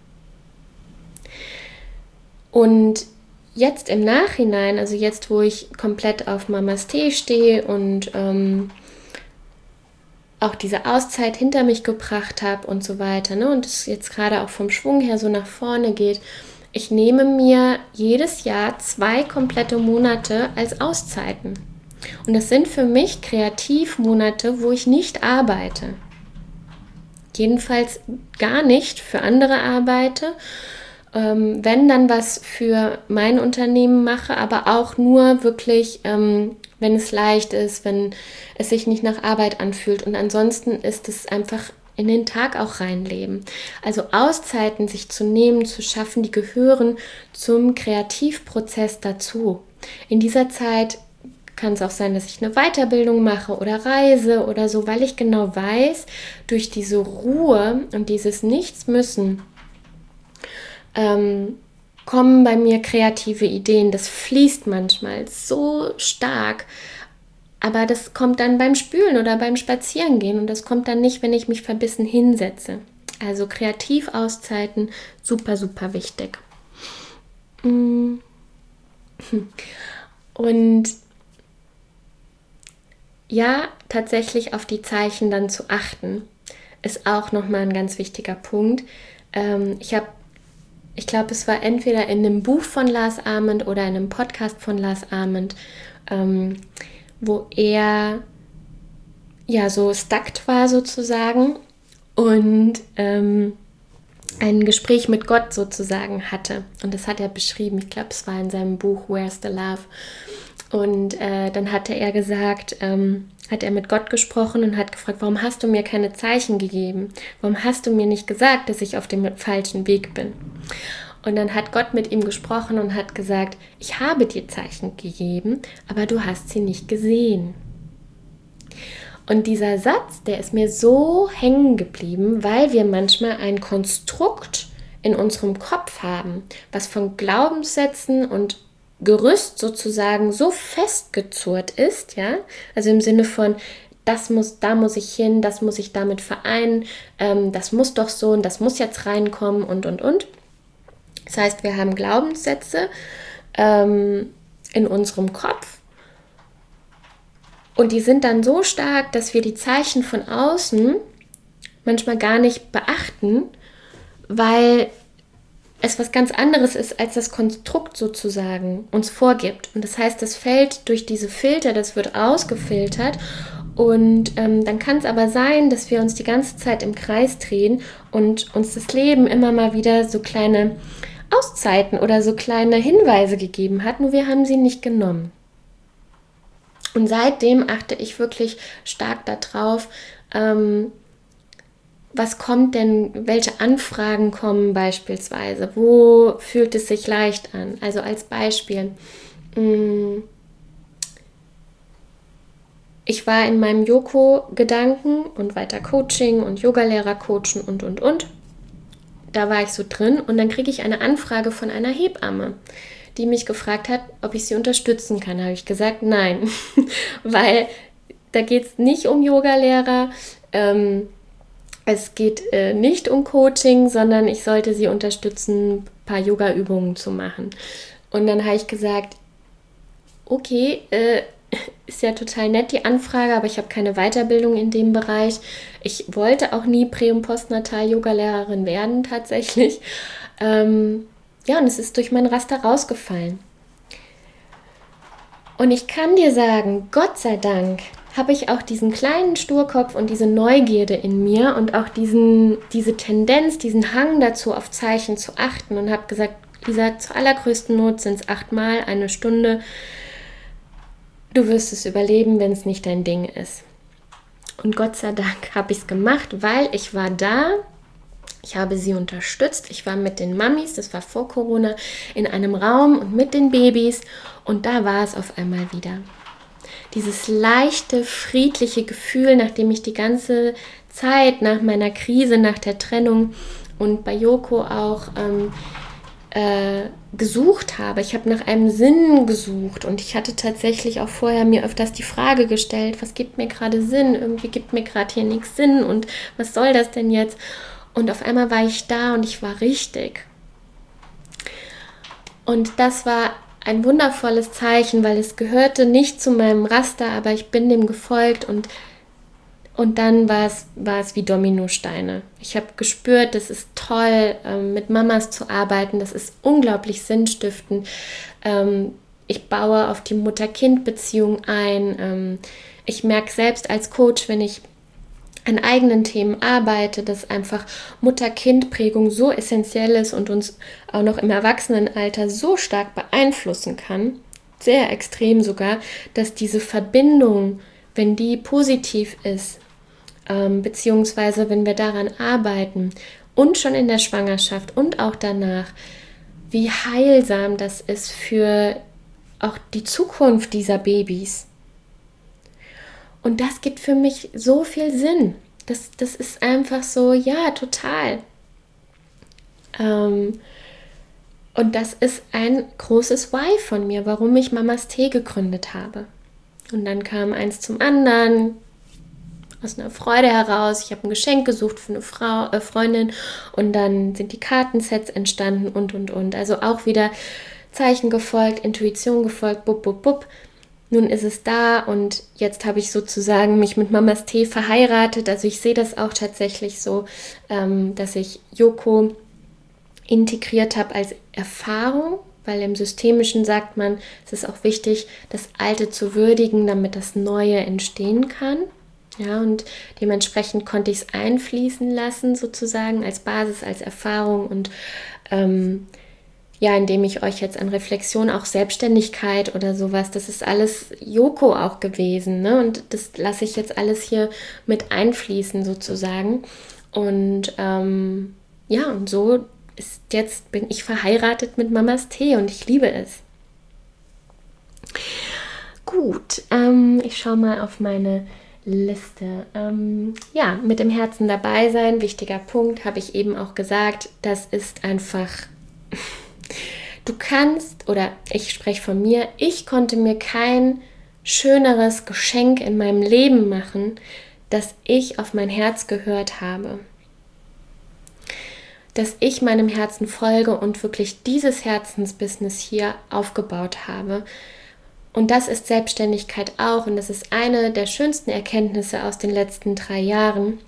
Und jetzt im Nachhinein, also jetzt, wo ich komplett auf Mamas Tee stehe und auch diese Auszeit hinter mich gebracht habe und so weiter, ne, und es jetzt gerade auch vom Schwung her so nach vorne geht, ich nehme mir jedes Jahr 2 komplette Monate als Auszeiten. Und das sind für mich Kreativmonate, wo ich nicht arbeite. Jedenfalls gar nicht für andere arbeite. Wenn dann was für mein Unternehmen mache, aber auch nur wirklich, wenn es leicht ist, wenn es sich nicht nach Arbeit anfühlt. Und ansonsten ist es einfach in den Tag auch reinleben. Also Auszeiten sich zu nehmen, zu schaffen, die gehören zum Kreativprozess dazu. In dieser Zeit kann es auch sein, dass ich eine Weiterbildung mache oder reise oder so, weil ich genau weiß, durch diese Ruhe und dieses Nichtsmüssen kommen bei mir kreative Ideen. Das fließt manchmal so stark, aber das kommt dann beim Spülen oder beim Spazierengehen und das kommt dann nicht, wenn ich mich verbissen hinsetze. Also Kreativauszeiten, super, super wichtig. Und ja, tatsächlich auf die Zeichen dann zu achten, ist auch nochmal ein ganz wichtiger Punkt. Ich glaube, es war entweder in einem Buch von Lars Ament oder in einem Podcast von Lars Ament, wo er ja so stuckt war sozusagen und ein Gespräch mit Gott sozusagen hatte. Und das hat er beschrieben. Ich glaube, es war in seinem Buch Where's the Love? Und dann hatte er gesagt, hat er mit Gott gesprochen und hat gefragt, warum hast du mir keine Zeichen gegeben? Warum hast du mir nicht gesagt, dass ich auf dem falschen Weg bin? Und dann hat Gott mit ihm gesprochen und hat gesagt, ich habe dir Zeichen gegeben, aber du hast sie nicht gesehen. Und dieser Satz, der ist mir so hängen geblieben, weil wir manchmal ein Konstrukt in unserem Kopf haben, was von Glaubenssätzen und Gerüst sozusagen so festgezurrt ist, ja, also im Sinne von, da muss ich hin, das muss ich damit vereinen, das muss doch so und das muss jetzt reinkommen und. Das heißt, wir haben Glaubenssätze in unserem Kopf und die sind dann so stark, dass wir die Zeichen von außen manchmal gar nicht beachten, weil es was ganz anderes ist, als das Konstrukt sozusagen uns vorgibt. Und das heißt, das fällt durch diese Filter, das wird ausgefiltert. Und dann kann es aber sein, dass wir uns die ganze Zeit im Kreis drehen und uns das Leben immer mal wieder so kleine Auszeiten oder so kleine Hinweise gegeben hat, nur wir haben sie nicht genommen. Und seitdem achte ich wirklich stark darauf, was kommt denn, welche Anfragen kommen beispielsweise, wo fühlt es sich leicht an? Also als Beispiel, ich war in meinem Yoko-Gedanken und weiter Coaching und Yogalehrer coachen und. Da war ich so drin und dann kriege ich eine Anfrage von einer Hebamme, die mich gefragt hat, ob ich sie unterstützen kann. Da habe ich gesagt, nein, weil da geht es nicht um Yogalehrer, es geht nicht um Coaching, sondern ich sollte sie unterstützen, ein paar Yoga-Übungen zu machen. Und dann habe ich gesagt, okay, ist ja total nett die Anfrage, aber ich habe keine Weiterbildung in dem Bereich. Ich wollte auch nie Prä- und Postnatal-Yoga-Lehrerin werden tatsächlich. Und es ist durch mein Raster rausgefallen. Und ich kann dir sagen, Gott sei Dank habe ich auch diesen kleinen Sturkopf und diese Neugierde in mir und auch diese Tendenz, diesen Hang dazu, auf Zeichen zu achten und habe gesagt, Lisa, zur allergrößten Not sind es 8 Mal, 1 Stunde. Du wirst es überleben, wenn es nicht dein Ding ist. Und Gott sei Dank habe ich es gemacht, weil ich war da. Ich habe sie unterstützt. Ich war mit den Mamis, das war vor Corona, in einem Raum und mit den Babys. Und da war es auf einmal wieder. Dieses leichte, friedliche Gefühl, nachdem ich die ganze Zeit nach meiner Krise, nach der Trennung und bei Yoko auch gesucht habe. Ich habe nach einem Sinn gesucht und ich hatte tatsächlich auch vorher mir öfters die Frage gestellt, was gibt mir gerade Sinn? Irgendwie gibt mir gerade hier nichts Sinn und was soll das denn jetzt? Und auf einmal war ich da und ich war richtig. Und das war ein wundervolles Zeichen, weil es gehörte nicht zu meinem Raster, aber ich bin dem gefolgt und dann war es wie Dominosteine. Ich habe gespürt, das ist toll, mit Mamas zu arbeiten, das ist unglaublich sinnstiftend. Ich baue auf die Mutter-Kind-Beziehung ein. Ich merke selbst als Coach, wenn ich an eigenen Themen arbeite, dass einfach Mutter-Kind-Prägung so essentiell ist und uns auch noch im Erwachsenenalter so stark beeinflussen kann, sehr extrem sogar, dass diese Verbindung, wenn die positiv ist, beziehungsweise wenn wir daran arbeiten und schon in der Schwangerschaft und auch danach, wie heilsam das ist für auch die Zukunft dieser Babys. Und das gibt für mich so viel Sinn. Das ist einfach so, ja, total. Und das ist ein großes Why von mir, warum ich Mamas Tee gegründet habe. Und dann kam eins zum anderen, aus einer Freude heraus. Ich habe ein Geschenk gesucht für eine Freundin und dann sind die Kartensets entstanden und. Also auch wieder Zeichen gefolgt, Intuition gefolgt, bub. Nun ist es da und jetzt habe ich sozusagen mich mit Mamas Tee verheiratet. Also ich sehe das auch tatsächlich so, dass ich Yoko integriert habe als Erfahrung, weil im Systemischen sagt man, es ist auch wichtig, das Alte zu würdigen, damit das Neue entstehen kann. Ja, und dementsprechend konnte ich es einfließen lassen, sozusagen als Basis, als Erfahrung und indem ich euch jetzt an Reflexion, auch Selbstständigkeit oder sowas, das ist alles Yoko auch gewesen, ne? Und das lasse ich jetzt alles hier mit einfließen sozusagen. Und und so bin ich verheiratet mit Mamas Tee und ich liebe es. Gut, ich schaue mal auf meine Liste. Mit dem Herzen dabei sein, wichtiger Punkt, habe ich eben auch gesagt, das ist einfach... Du kannst, oder ich spreche von mir, ich konnte mir kein schöneres Geschenk in meinem Leben machen, dass ich auf mein Herz gehört habe. Dass ich meinem Herzen folge und wirklich dieses Herzensbusiness hier aufgebaut habe. Und das ist Selbstständigkeit auch und das ist eine der schönsten Erkenntnisse aus den letzten 3 Jahren.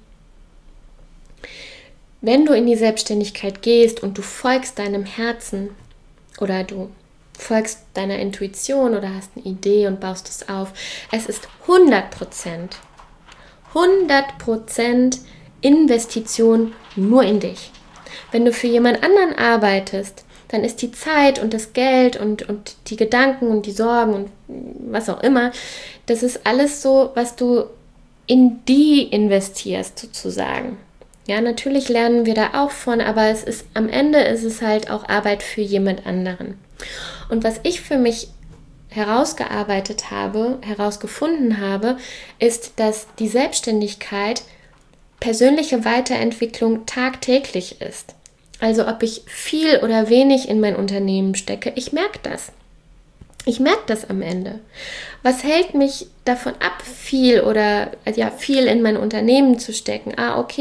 Wenn du in die Selbstständigkeit gehst und du folgst deinem Herzen oder du folgst deiner Intuition oder hast eine Idee und baust es auf, es ist 100% Investition nur in dich. Wenn du für jemand anderen arbeitest, dann ist die Zeit und das Geld und die Gedanken und die Sorgen und was auch immer, das ist alles so, was du in die investierst sozusagen. Ja, natürlich lernen wir da auch von, aber am Ende ist es halt auch Arbeit für jemand anderen. Und was ich für mich herausgefunden habe, ist, dass die Selbstständigkeit persönliche Weiterentwicklung tagtäglich ist. Also ob ich viel oder wenig in mein Unternehmen stecke, ich merke das. Ich merke das am Ende. Was hält mich davon ab, viel in mein Unternehmen zu stecken?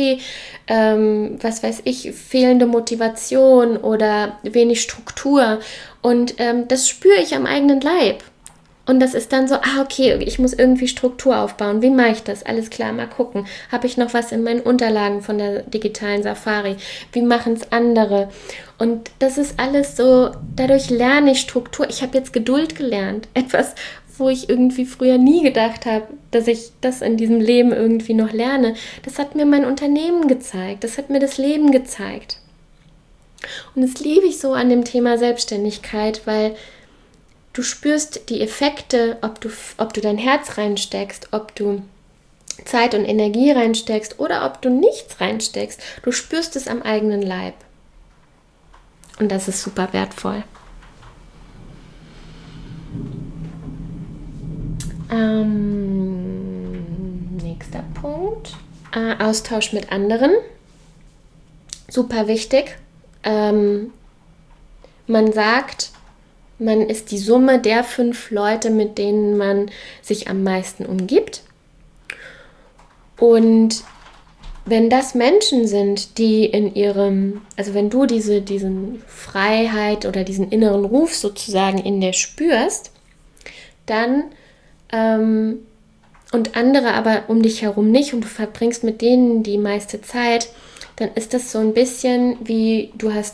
Fehlende Motivation oder wenig Struktur. Und das spüre ich am eigenen Leib. Und das ist dann so, ich muss irgendwie Struktur aufbauen. Wie mache ich das? Alles klar, mal gucken. Habe ich noch was in meinen Unterlagen von der digitalen Safari? Wie machen es andere? Und das ist alles so, dadurch lerne ich Struktur. Ich habe jetzt Geduld gelernt. Etwas, wo ich irgendwie früher nie gedacht habe, dass ich das in diesem Leben irgendwie noch lerne. Das hat mir mein Unternehmen gezeigt. Das hat mir das Leben gezeigt. Und das liebe ich so an dem Thema Selbstständigkeit, weil du spürst die Effekte, ob du dein Herz reinsteckst, ob du Zeit und Energie reinsteckst oder ob du nichts reinsteckst, du spürst es am eigenen Leib. Und das ist super wertvoll. Nächster Punkt. Austausch mit anderen. Super wichtig. Man sagt, man ist die Summe der 5 Leute, mit denen man sich am meisten umgibt. Und wenn das Menschen sind, die in ihrem, also wenn du diesen Freiheit oder diesen inneren Ruf sozusagen in dir spürst, dann und andere aber um dich herum nicht und du verbringst mit denen die meiste Zeit, dann ist das so ein bisschen wie du hast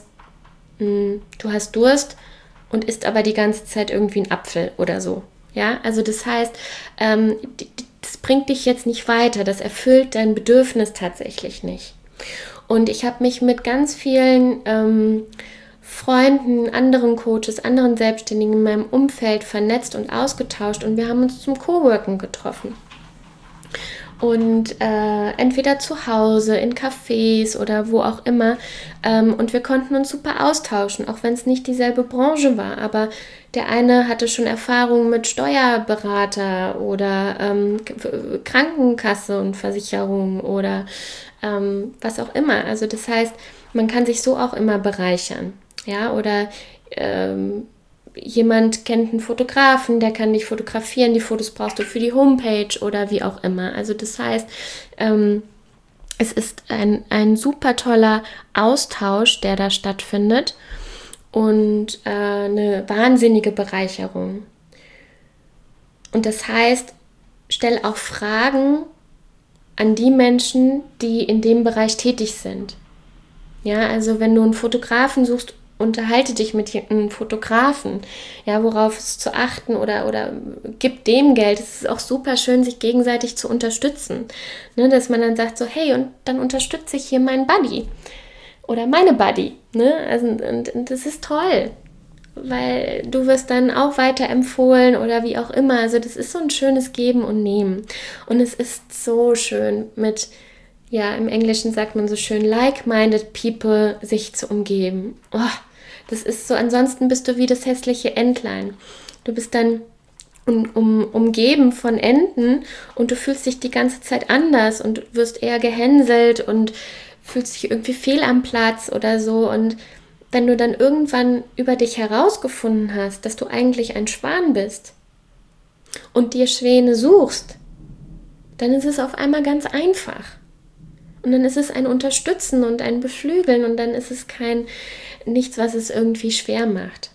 Durst und isst aber die ganze Zeit irgendwie einen Apfel oder so. Ja, also das heißt, das bringt dich jetzt nicht weiter, das erfüllt dein Bedürfnis tatsächlich nicht. Und ich habe mich mit ganz vielen Freunden, anderen Coaches, anderen Selbstständigen in meinem Umfeld vernetzt und ausgetauscht und wir haben uns zum Coworken getroffen. Und entweder zu Hause, in Cafés oder wo auch immer. Und wir konnten uns super austauschen, auch wenn es nicht dieselbe Branche war. Aber der eine hatte schon Erfahrung mit Steuerberater oder Krankenkasse und Versicherung oder was auch immer. Also das heißt, man kann sich so auch immer bereichern. Ja, oder jemand kennt einen Fotografen, der kann dich fotografieren, die Fotos brauchst du für die Homepage oder wie auch immer. Also das heißt, es ist ein super toller Austausch, der da stattfindet und eine wahnsinnige Bereicherung. Und das heißt, stell auch Fragen an die Menschen, die in dem Bereich tätig sind. Ja, also wenn du einen Fotografen suchst, unterhalte dich mit einem Fotografen, ja, worauf es zu achten oder gib dem Geld. Es ist auch super schön, sich gegenseitig zu unterstützen, ne, dass man dann sagt so, hey, und dann unterstütze ich hier meinen Buddy oder meine Buddy, ne, also, und das ist toll, weil du wirst dann auch weiterempfohlen oder wie auch immer, also das ist so ein schönes Geben und Nehmen und es ist so schön mit, ja, im Englischen sagt man so schön, like-minded people sich zu umgeben. Oh, das ist so, ansonsten bist du wie das hässliche Entlein. Du bist dann umgeben von Enten und du fühlst dich die ganze Zeit anders und wirst eher gehänselt und fühlst dich irgendwie fehl am Platz oder so. Und wenn du dann irgendwann über dich herausgefunden hast, dass du eigentlich ein Schwan bist und dir Schwäne suchst, dann ist es auf einmal ganz einfach. Und dann ist es ein Unterstützen und ein Beflügeln und dann ist es nichts, was es irgendwie schwer macht.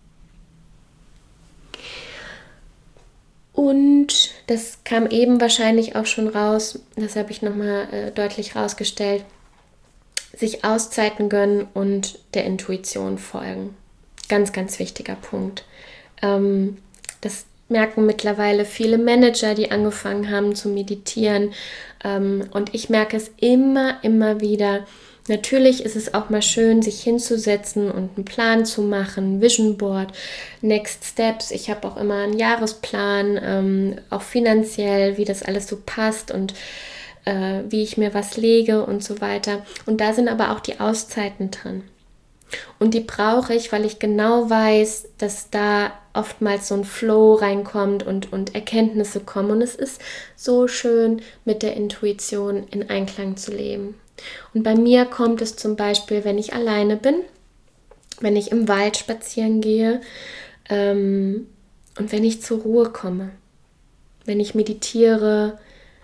Und das kam eben wahrscheinlich auch schon raus, das habe ich nochmal deutlich rausgestellt, sich Auszeiten gönnen und der Intuition folgen. Ganz, ganz wichtiger Punkt. Das merken mittlerweile viele Manager, die angefangen haben zu meditieren. Und ich merke es immer wieder. Natürlich ist es auch mal schön, sich hinzusetzen und einen Plan zu machen, Vision Board, Next Steps. Ich habe auch immer einen Jahresplan, auch finanziell, wie das alles so passt und wie ich mir was lege und so weiter. Und da sind aber auch die Auszeiten drin. Und die brauche ich, weil ich genau weiß, dass da oftmals so ein Flow reinkommt und Erkenntnisse kommen. Und es ist so schön, mit der Intuition in Einklang zu leben. Und bei mir kommt es zum Beispiel, wenn ich alleine bin, wenn ich im Wald spazieren gehe und wenn ich zur Ruhe komme, wenn ich meditiere,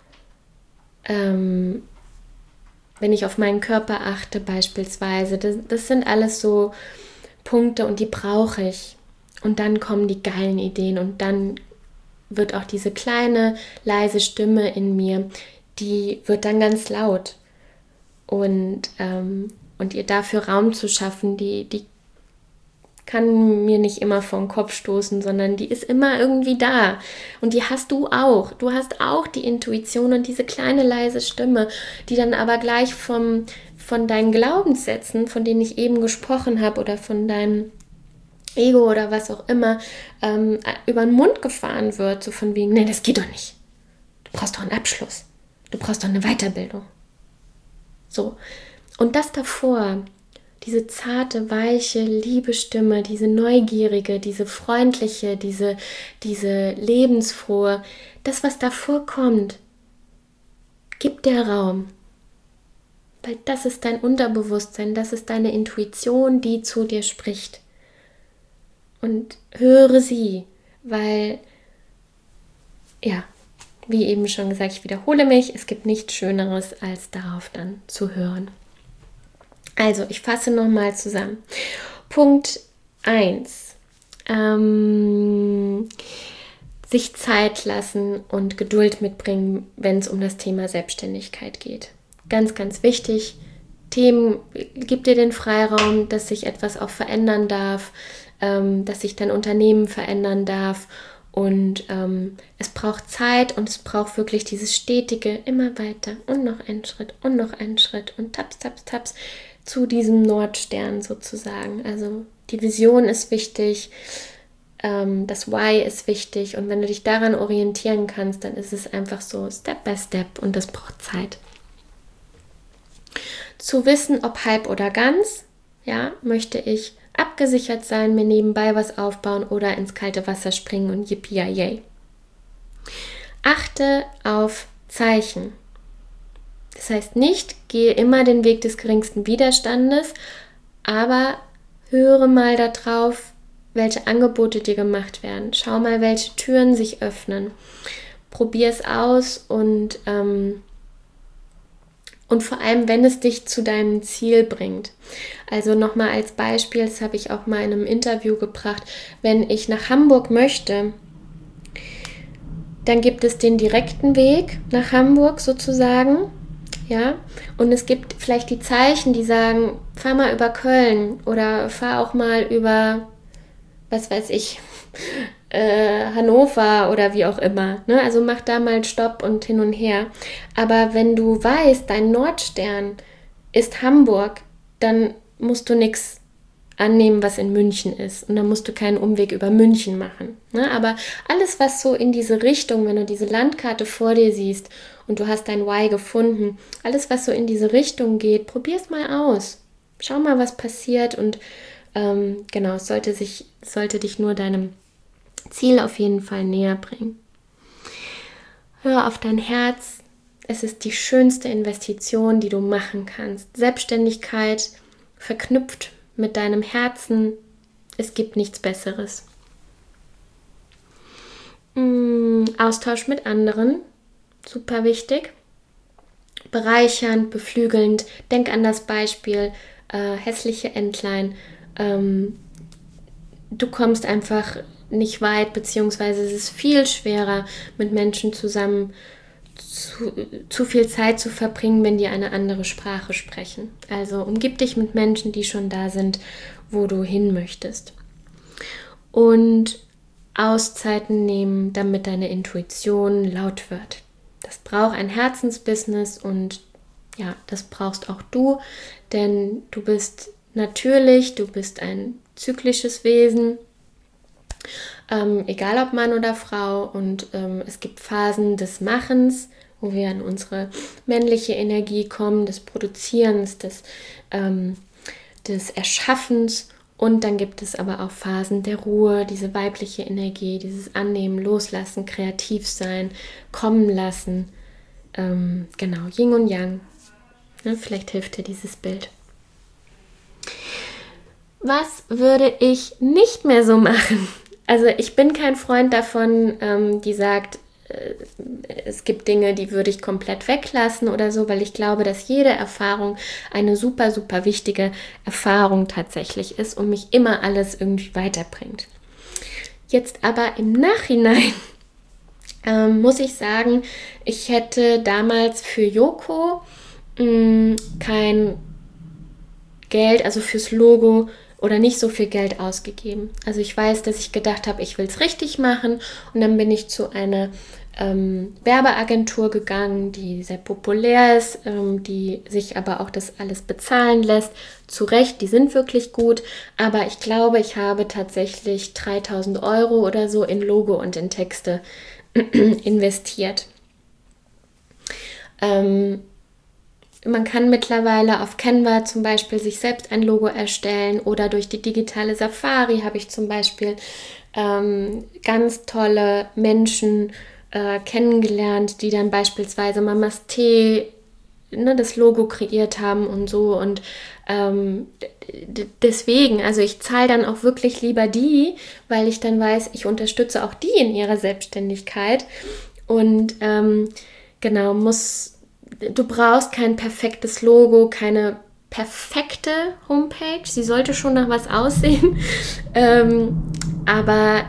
wenn ich auf meinen Körper achte beispielsweise. Das sind alles so Punkte und die brauche ich. Und dann kommen die geilen Ideen und dann wird auch diese kleine, leise Stimme in mir, die wird dann ganz laut. Und ihr dafür Raum zu schaffen, die kann mir nicht immer vor den Kopf stoßen, sondern die ist immer irgendwie da. Und die hast du auch. Du hast auch die Intuition und diese kleine leise Stimme, die dann aber gleich von deinen Glaubenssätzen, von denen ich eben gesprochen habe, oder von deinem Ego oder was auch immer, über den Mund gefahren wird. So von wegen, nee, das geht doch nicht. Du brauchst doch einen Abschluss. Du brauchst doch eine Weiterbildung. So. Und das davor, diese zarte, weiche, liebe Stimme, diese neugierige, diese freundliche, diese lebensfrohe, das, was davor kommt, gib dir Raum. Weil das ist dein Unterbewusstsein, das ist deine Intuition, die zu dir spricht. Und höre sie, weil, ja, wie eben schon gesagt, ich wiederhole mich, es gibt nichts Schöneres, als darauf dann zu hören. Also, ich fasse nochmal zusammen. Punkt 1. Sich Zeit lassen und Geduld mitbringen, wenn es um das Thema Selbstständigkeit geht. Ganz, ganz wichtig. Themen, gib dir den Freiraum, dass sich etwas auch verändern darf, dass sich dein Unternehmen verändern darf. Und es braucht Zeit und es braucht wirklich dieses stetige, immer weiter und noch einen Schritt und noch einen Schritt und taps, taps, taps zu diesem Nordstern sozusagen. Also die Vision ist wichtig, das Why ist wichtig und wenn du dich daran orientieren kannst, dann ist es einfach so Step by Step und das braucht Zeit. Zu wissen, ob halb oder ganz, ja, möchte ich abgesichert sein, mir nebenbei was aufbauen oder ins kalte Wasser springen und yippie-yay. Achte auf Zeichen. Das heißt nicht, gehe immer den Weg des geringsten Widerstandes, aber höre mal darauf, welche Angebote dir gemacht werden. Schau mal, welche Türen sich öffnen. Probier es aus und vor allem, wenn es dich zu deinem Ziel bringt. Also nochmal als Beispiel, das habe ich auch mal in einem Interview gebracht, wenn ich nach Hamburg möchte, dann gibt es den direkten Weg nach Hamburg sozusagen, ja, und es gibt vielleicht die Zeichen, die sagen, fahr mal über Köln oder fahr auch mal über, was weiß ich, Hannover oder wie auch immer, ne? Also mach da mal einen Stopp und hin und her. Aber wenn du weißt, dein Nordstern ist Hamburg, dann musst du nichts annehmen, was in München ist. Und dann musst du keinen Umweg über München machen. Ne? Aber alles, was so in diese Richtung, wenn du diese Landkarte vor dir siehst und du hast dein Why gefunden, alles, was so in diese Richtung geht, probier es mal aus. Schau mal, was passiert und genau, es sollte dich nur deinem Ziel auf jeden Fall näher bringen. Hör auf dein Herz. Es ist die schönste Investition, die du machen kannst. Selbstständigkeit verknüpft mit deinem Herzen. Es gibt nichts Besseres. Austausch mit anderen. Super wichtig. Bereichernd, beflügelnd. Denk an das Beispiel hässliche Entlein. Du kommst einfach nicht weit, beziehungsweise es ist viel schwerer, mit Menschen zusammen zu viel Zeit zu verbringen, wenn die eine andere Sprache sprechen. Also umgib dich mit Menschen, die schon da sind, wo du hin möchtest. Und Auszeiten nehmen, damit deine Intuition laut wird. Das braucht ein Herzensbusiness und ja, das brauchst auch du, denn du bist natürlich, du bist ein zyklisches Wesen, egal ob Mann oder Frau und es gibt Phasen des Machens, wo wir an unsere männliche Energie kommen, des Produzierens, des Erschaffens und dann gibt es aber auch Phasen der Ruhe, diese weibliche Energie, dieses Annehmen, Loslassen, kreativ sein, kommen lassen, genau, Yin und Yang, ja, vielleicht hilft dir dieses Bild. Was würde ich nicht mehr so machen? Also ich bin kein Freund davon, die sagt, es gibt Dinge, die würde ich komplett weglassen oder so, weil ich glaube, dass jede Erfahrung eine super, super wichtige Erfahrung tatsächlich ist und mich immer alles irgendwie weiterbringt. Jetzt aber im Nachhinein muss ich sagen, ich hätte damals für Yoko kein Geld, also fürs Logo oder nicht so viel Geld ausgegeben. Also ich weiß, dass ich gedacht habe, ich will es richtig machen und dann bin ich zu einer Werbeagentur gegangen, die sehr populär ist, die sich aber auch das alles bezahlen lässt. Zu Recht, die sind wirklich gut, aber ich glaube, ich habe tatsächlich 3.000 € oder so in Logo und in Texte investiert. Man kann mittlerweile auf Canva zum Beispiel sich selbst ein Logo erstellen oder durch die digitale Safari habe ich zum Beispiel ganz tolle Menschen kennengelernt, die dann beispielsweise Mamas Tee, das Logo kreiert haben und so. Und deswegen, also ich zahle dann auch wirklich lieber die, weil ich dann weiß, ich unterstütze auch die in ihrer Selbstständigkeit. Und genau, du brauchst kein perfektes Logo, keine perfekte Homepage. Sie sollte schon nach was aussehen, aber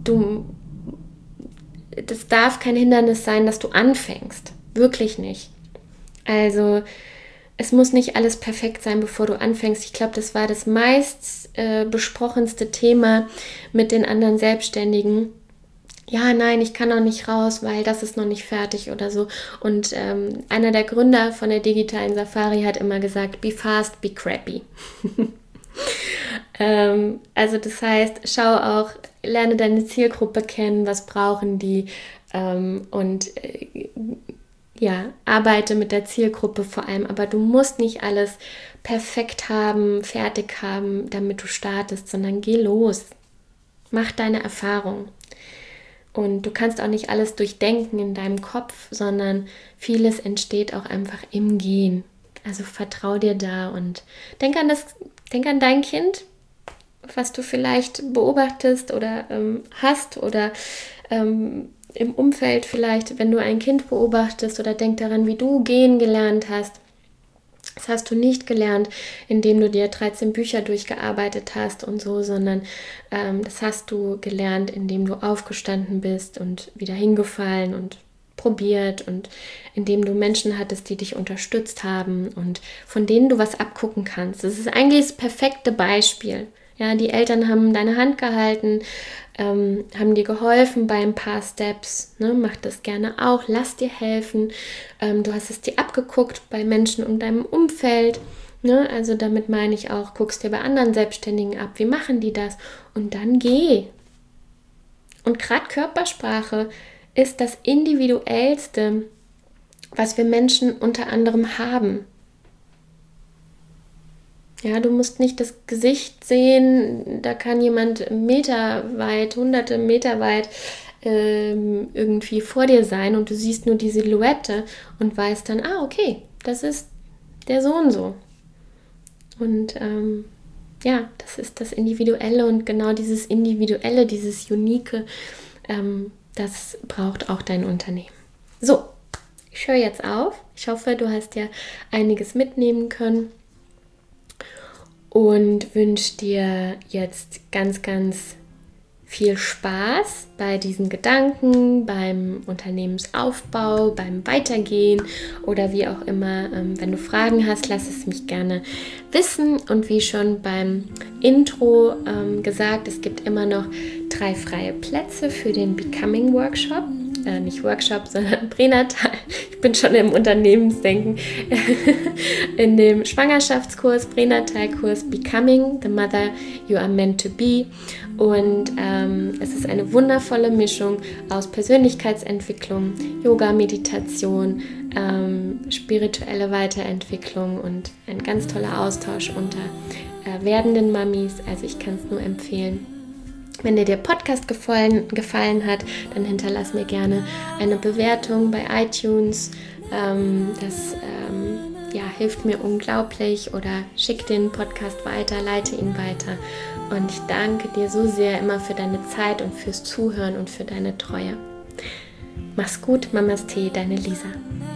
das darf kein Hindernis sein, dass du anfängst. Wirklich nicht. Also es muss nicht alles perfekt sein, bevor du anfängst. Ich glaube, das war das meist besprochenste Thema mit den anderen Selbstständigen. Ja, nein, ich kann noch nicht raus, weil das ist noch nicht fertig oder so. Und einer der Gründer von der digitalen Safari hat immer gesagt, be fast, be crappy. Also das heißt, lerne deine Zielgruppe kennen, was brauchen die arbeite mit der Zielgruppe vor allem. Aber du musst nicht alles perfekt haben, fertig haben, damit du startest, sondern geh los. Mach deine Erfahrung. Und du kannst auch nicht alles durchdenken in deinem Kopf, sondern vieles entsteht auch einfach im Gehen. Also vertrau dir da und denk an dein Kind, was du vielleicht beobachtest oder hast oder im Umfeld vielleicht, wenn du ein Kind beobachtest, oder denk daran, wie du gehen gelernt hast. Das hast du nicht gelernt, indem du dir 13 Bücher durchgearbeitet hast und so, sondern das hast du gelernt, indem du aufgestanden bist und wieder hingefallen und probiert und indem du Menschen hattest, die dich unterstützt haben und von denen du was abgucken kannst. Das ist eigentlich das perfekte Beispiel. Ja, die Eltern haben deine Hand gehalten, haben dir geholfen bei ein paar Steps. Ne? Mach das gerne auch, lass dir helfen. Du hast es dir abgeguckt bei Menschen in deinem Umfeld. Ne? Also damit meine ich auch, guckst dir bei anderen Selbstständigen ab, wie machen die das? Und dann geh. Und gerade Körpersprache ist das Individuellste, was wir Menschen unter anderem haben. Ja, du musst nicht das Gesicht sehen, da kann jemand meterweit, hunderte Meter weit irgendwie vor dir sein und du siehst nur die Silhouette und weißt dann, okay, das ist der so und so. Und das ist das Individuelle und genau dieses Individuelle, dieses Unique, das braucht auch dein Unternehmen. So, ich höre jetzt auf. Ich hoffe, du hast ja einiges mitnehmen können. Und wünsche dir jetzt ganz, ganz viel Spaß bei diesen Gedanken, beim Unternehmensaufbau, beim Weitergehen oder wie auch immer. Wenn du Fragen hast, lass es mich gerne wissen. Und wie schon beim Intro gesagt, es gibt immer noch 3 freie Plätze für den Becoming Workshop. Nicht Workshop, sondern Pränatal. Ich bin schon im Unternehmensdenken. In dem Schwangerschaftskurs, Pränatalkurs Becoming the Mother You Are Meant to Be. Und es ist eine wundervolle Mischung aus Persönlichkeitsentwicklung, Yoga, Meditation, spirituelle Weiterentwicklung und ein ganz toller Austausch unter werdenden Mamis. Also ich kann es nur empfehlen. Wenn dir der Podcast gefallen hat, dann hinterlass mir gerne eine Bewertung bei iTunes. Das hilft mir unglaublich, oder schick den Podcast weiter, leite ihn weiter. Und ich danke dir so sehr immer für deine Zeit und fürs Zuhören und für deine Treue. Mach's gut, Mamas Tee, deine Lisa.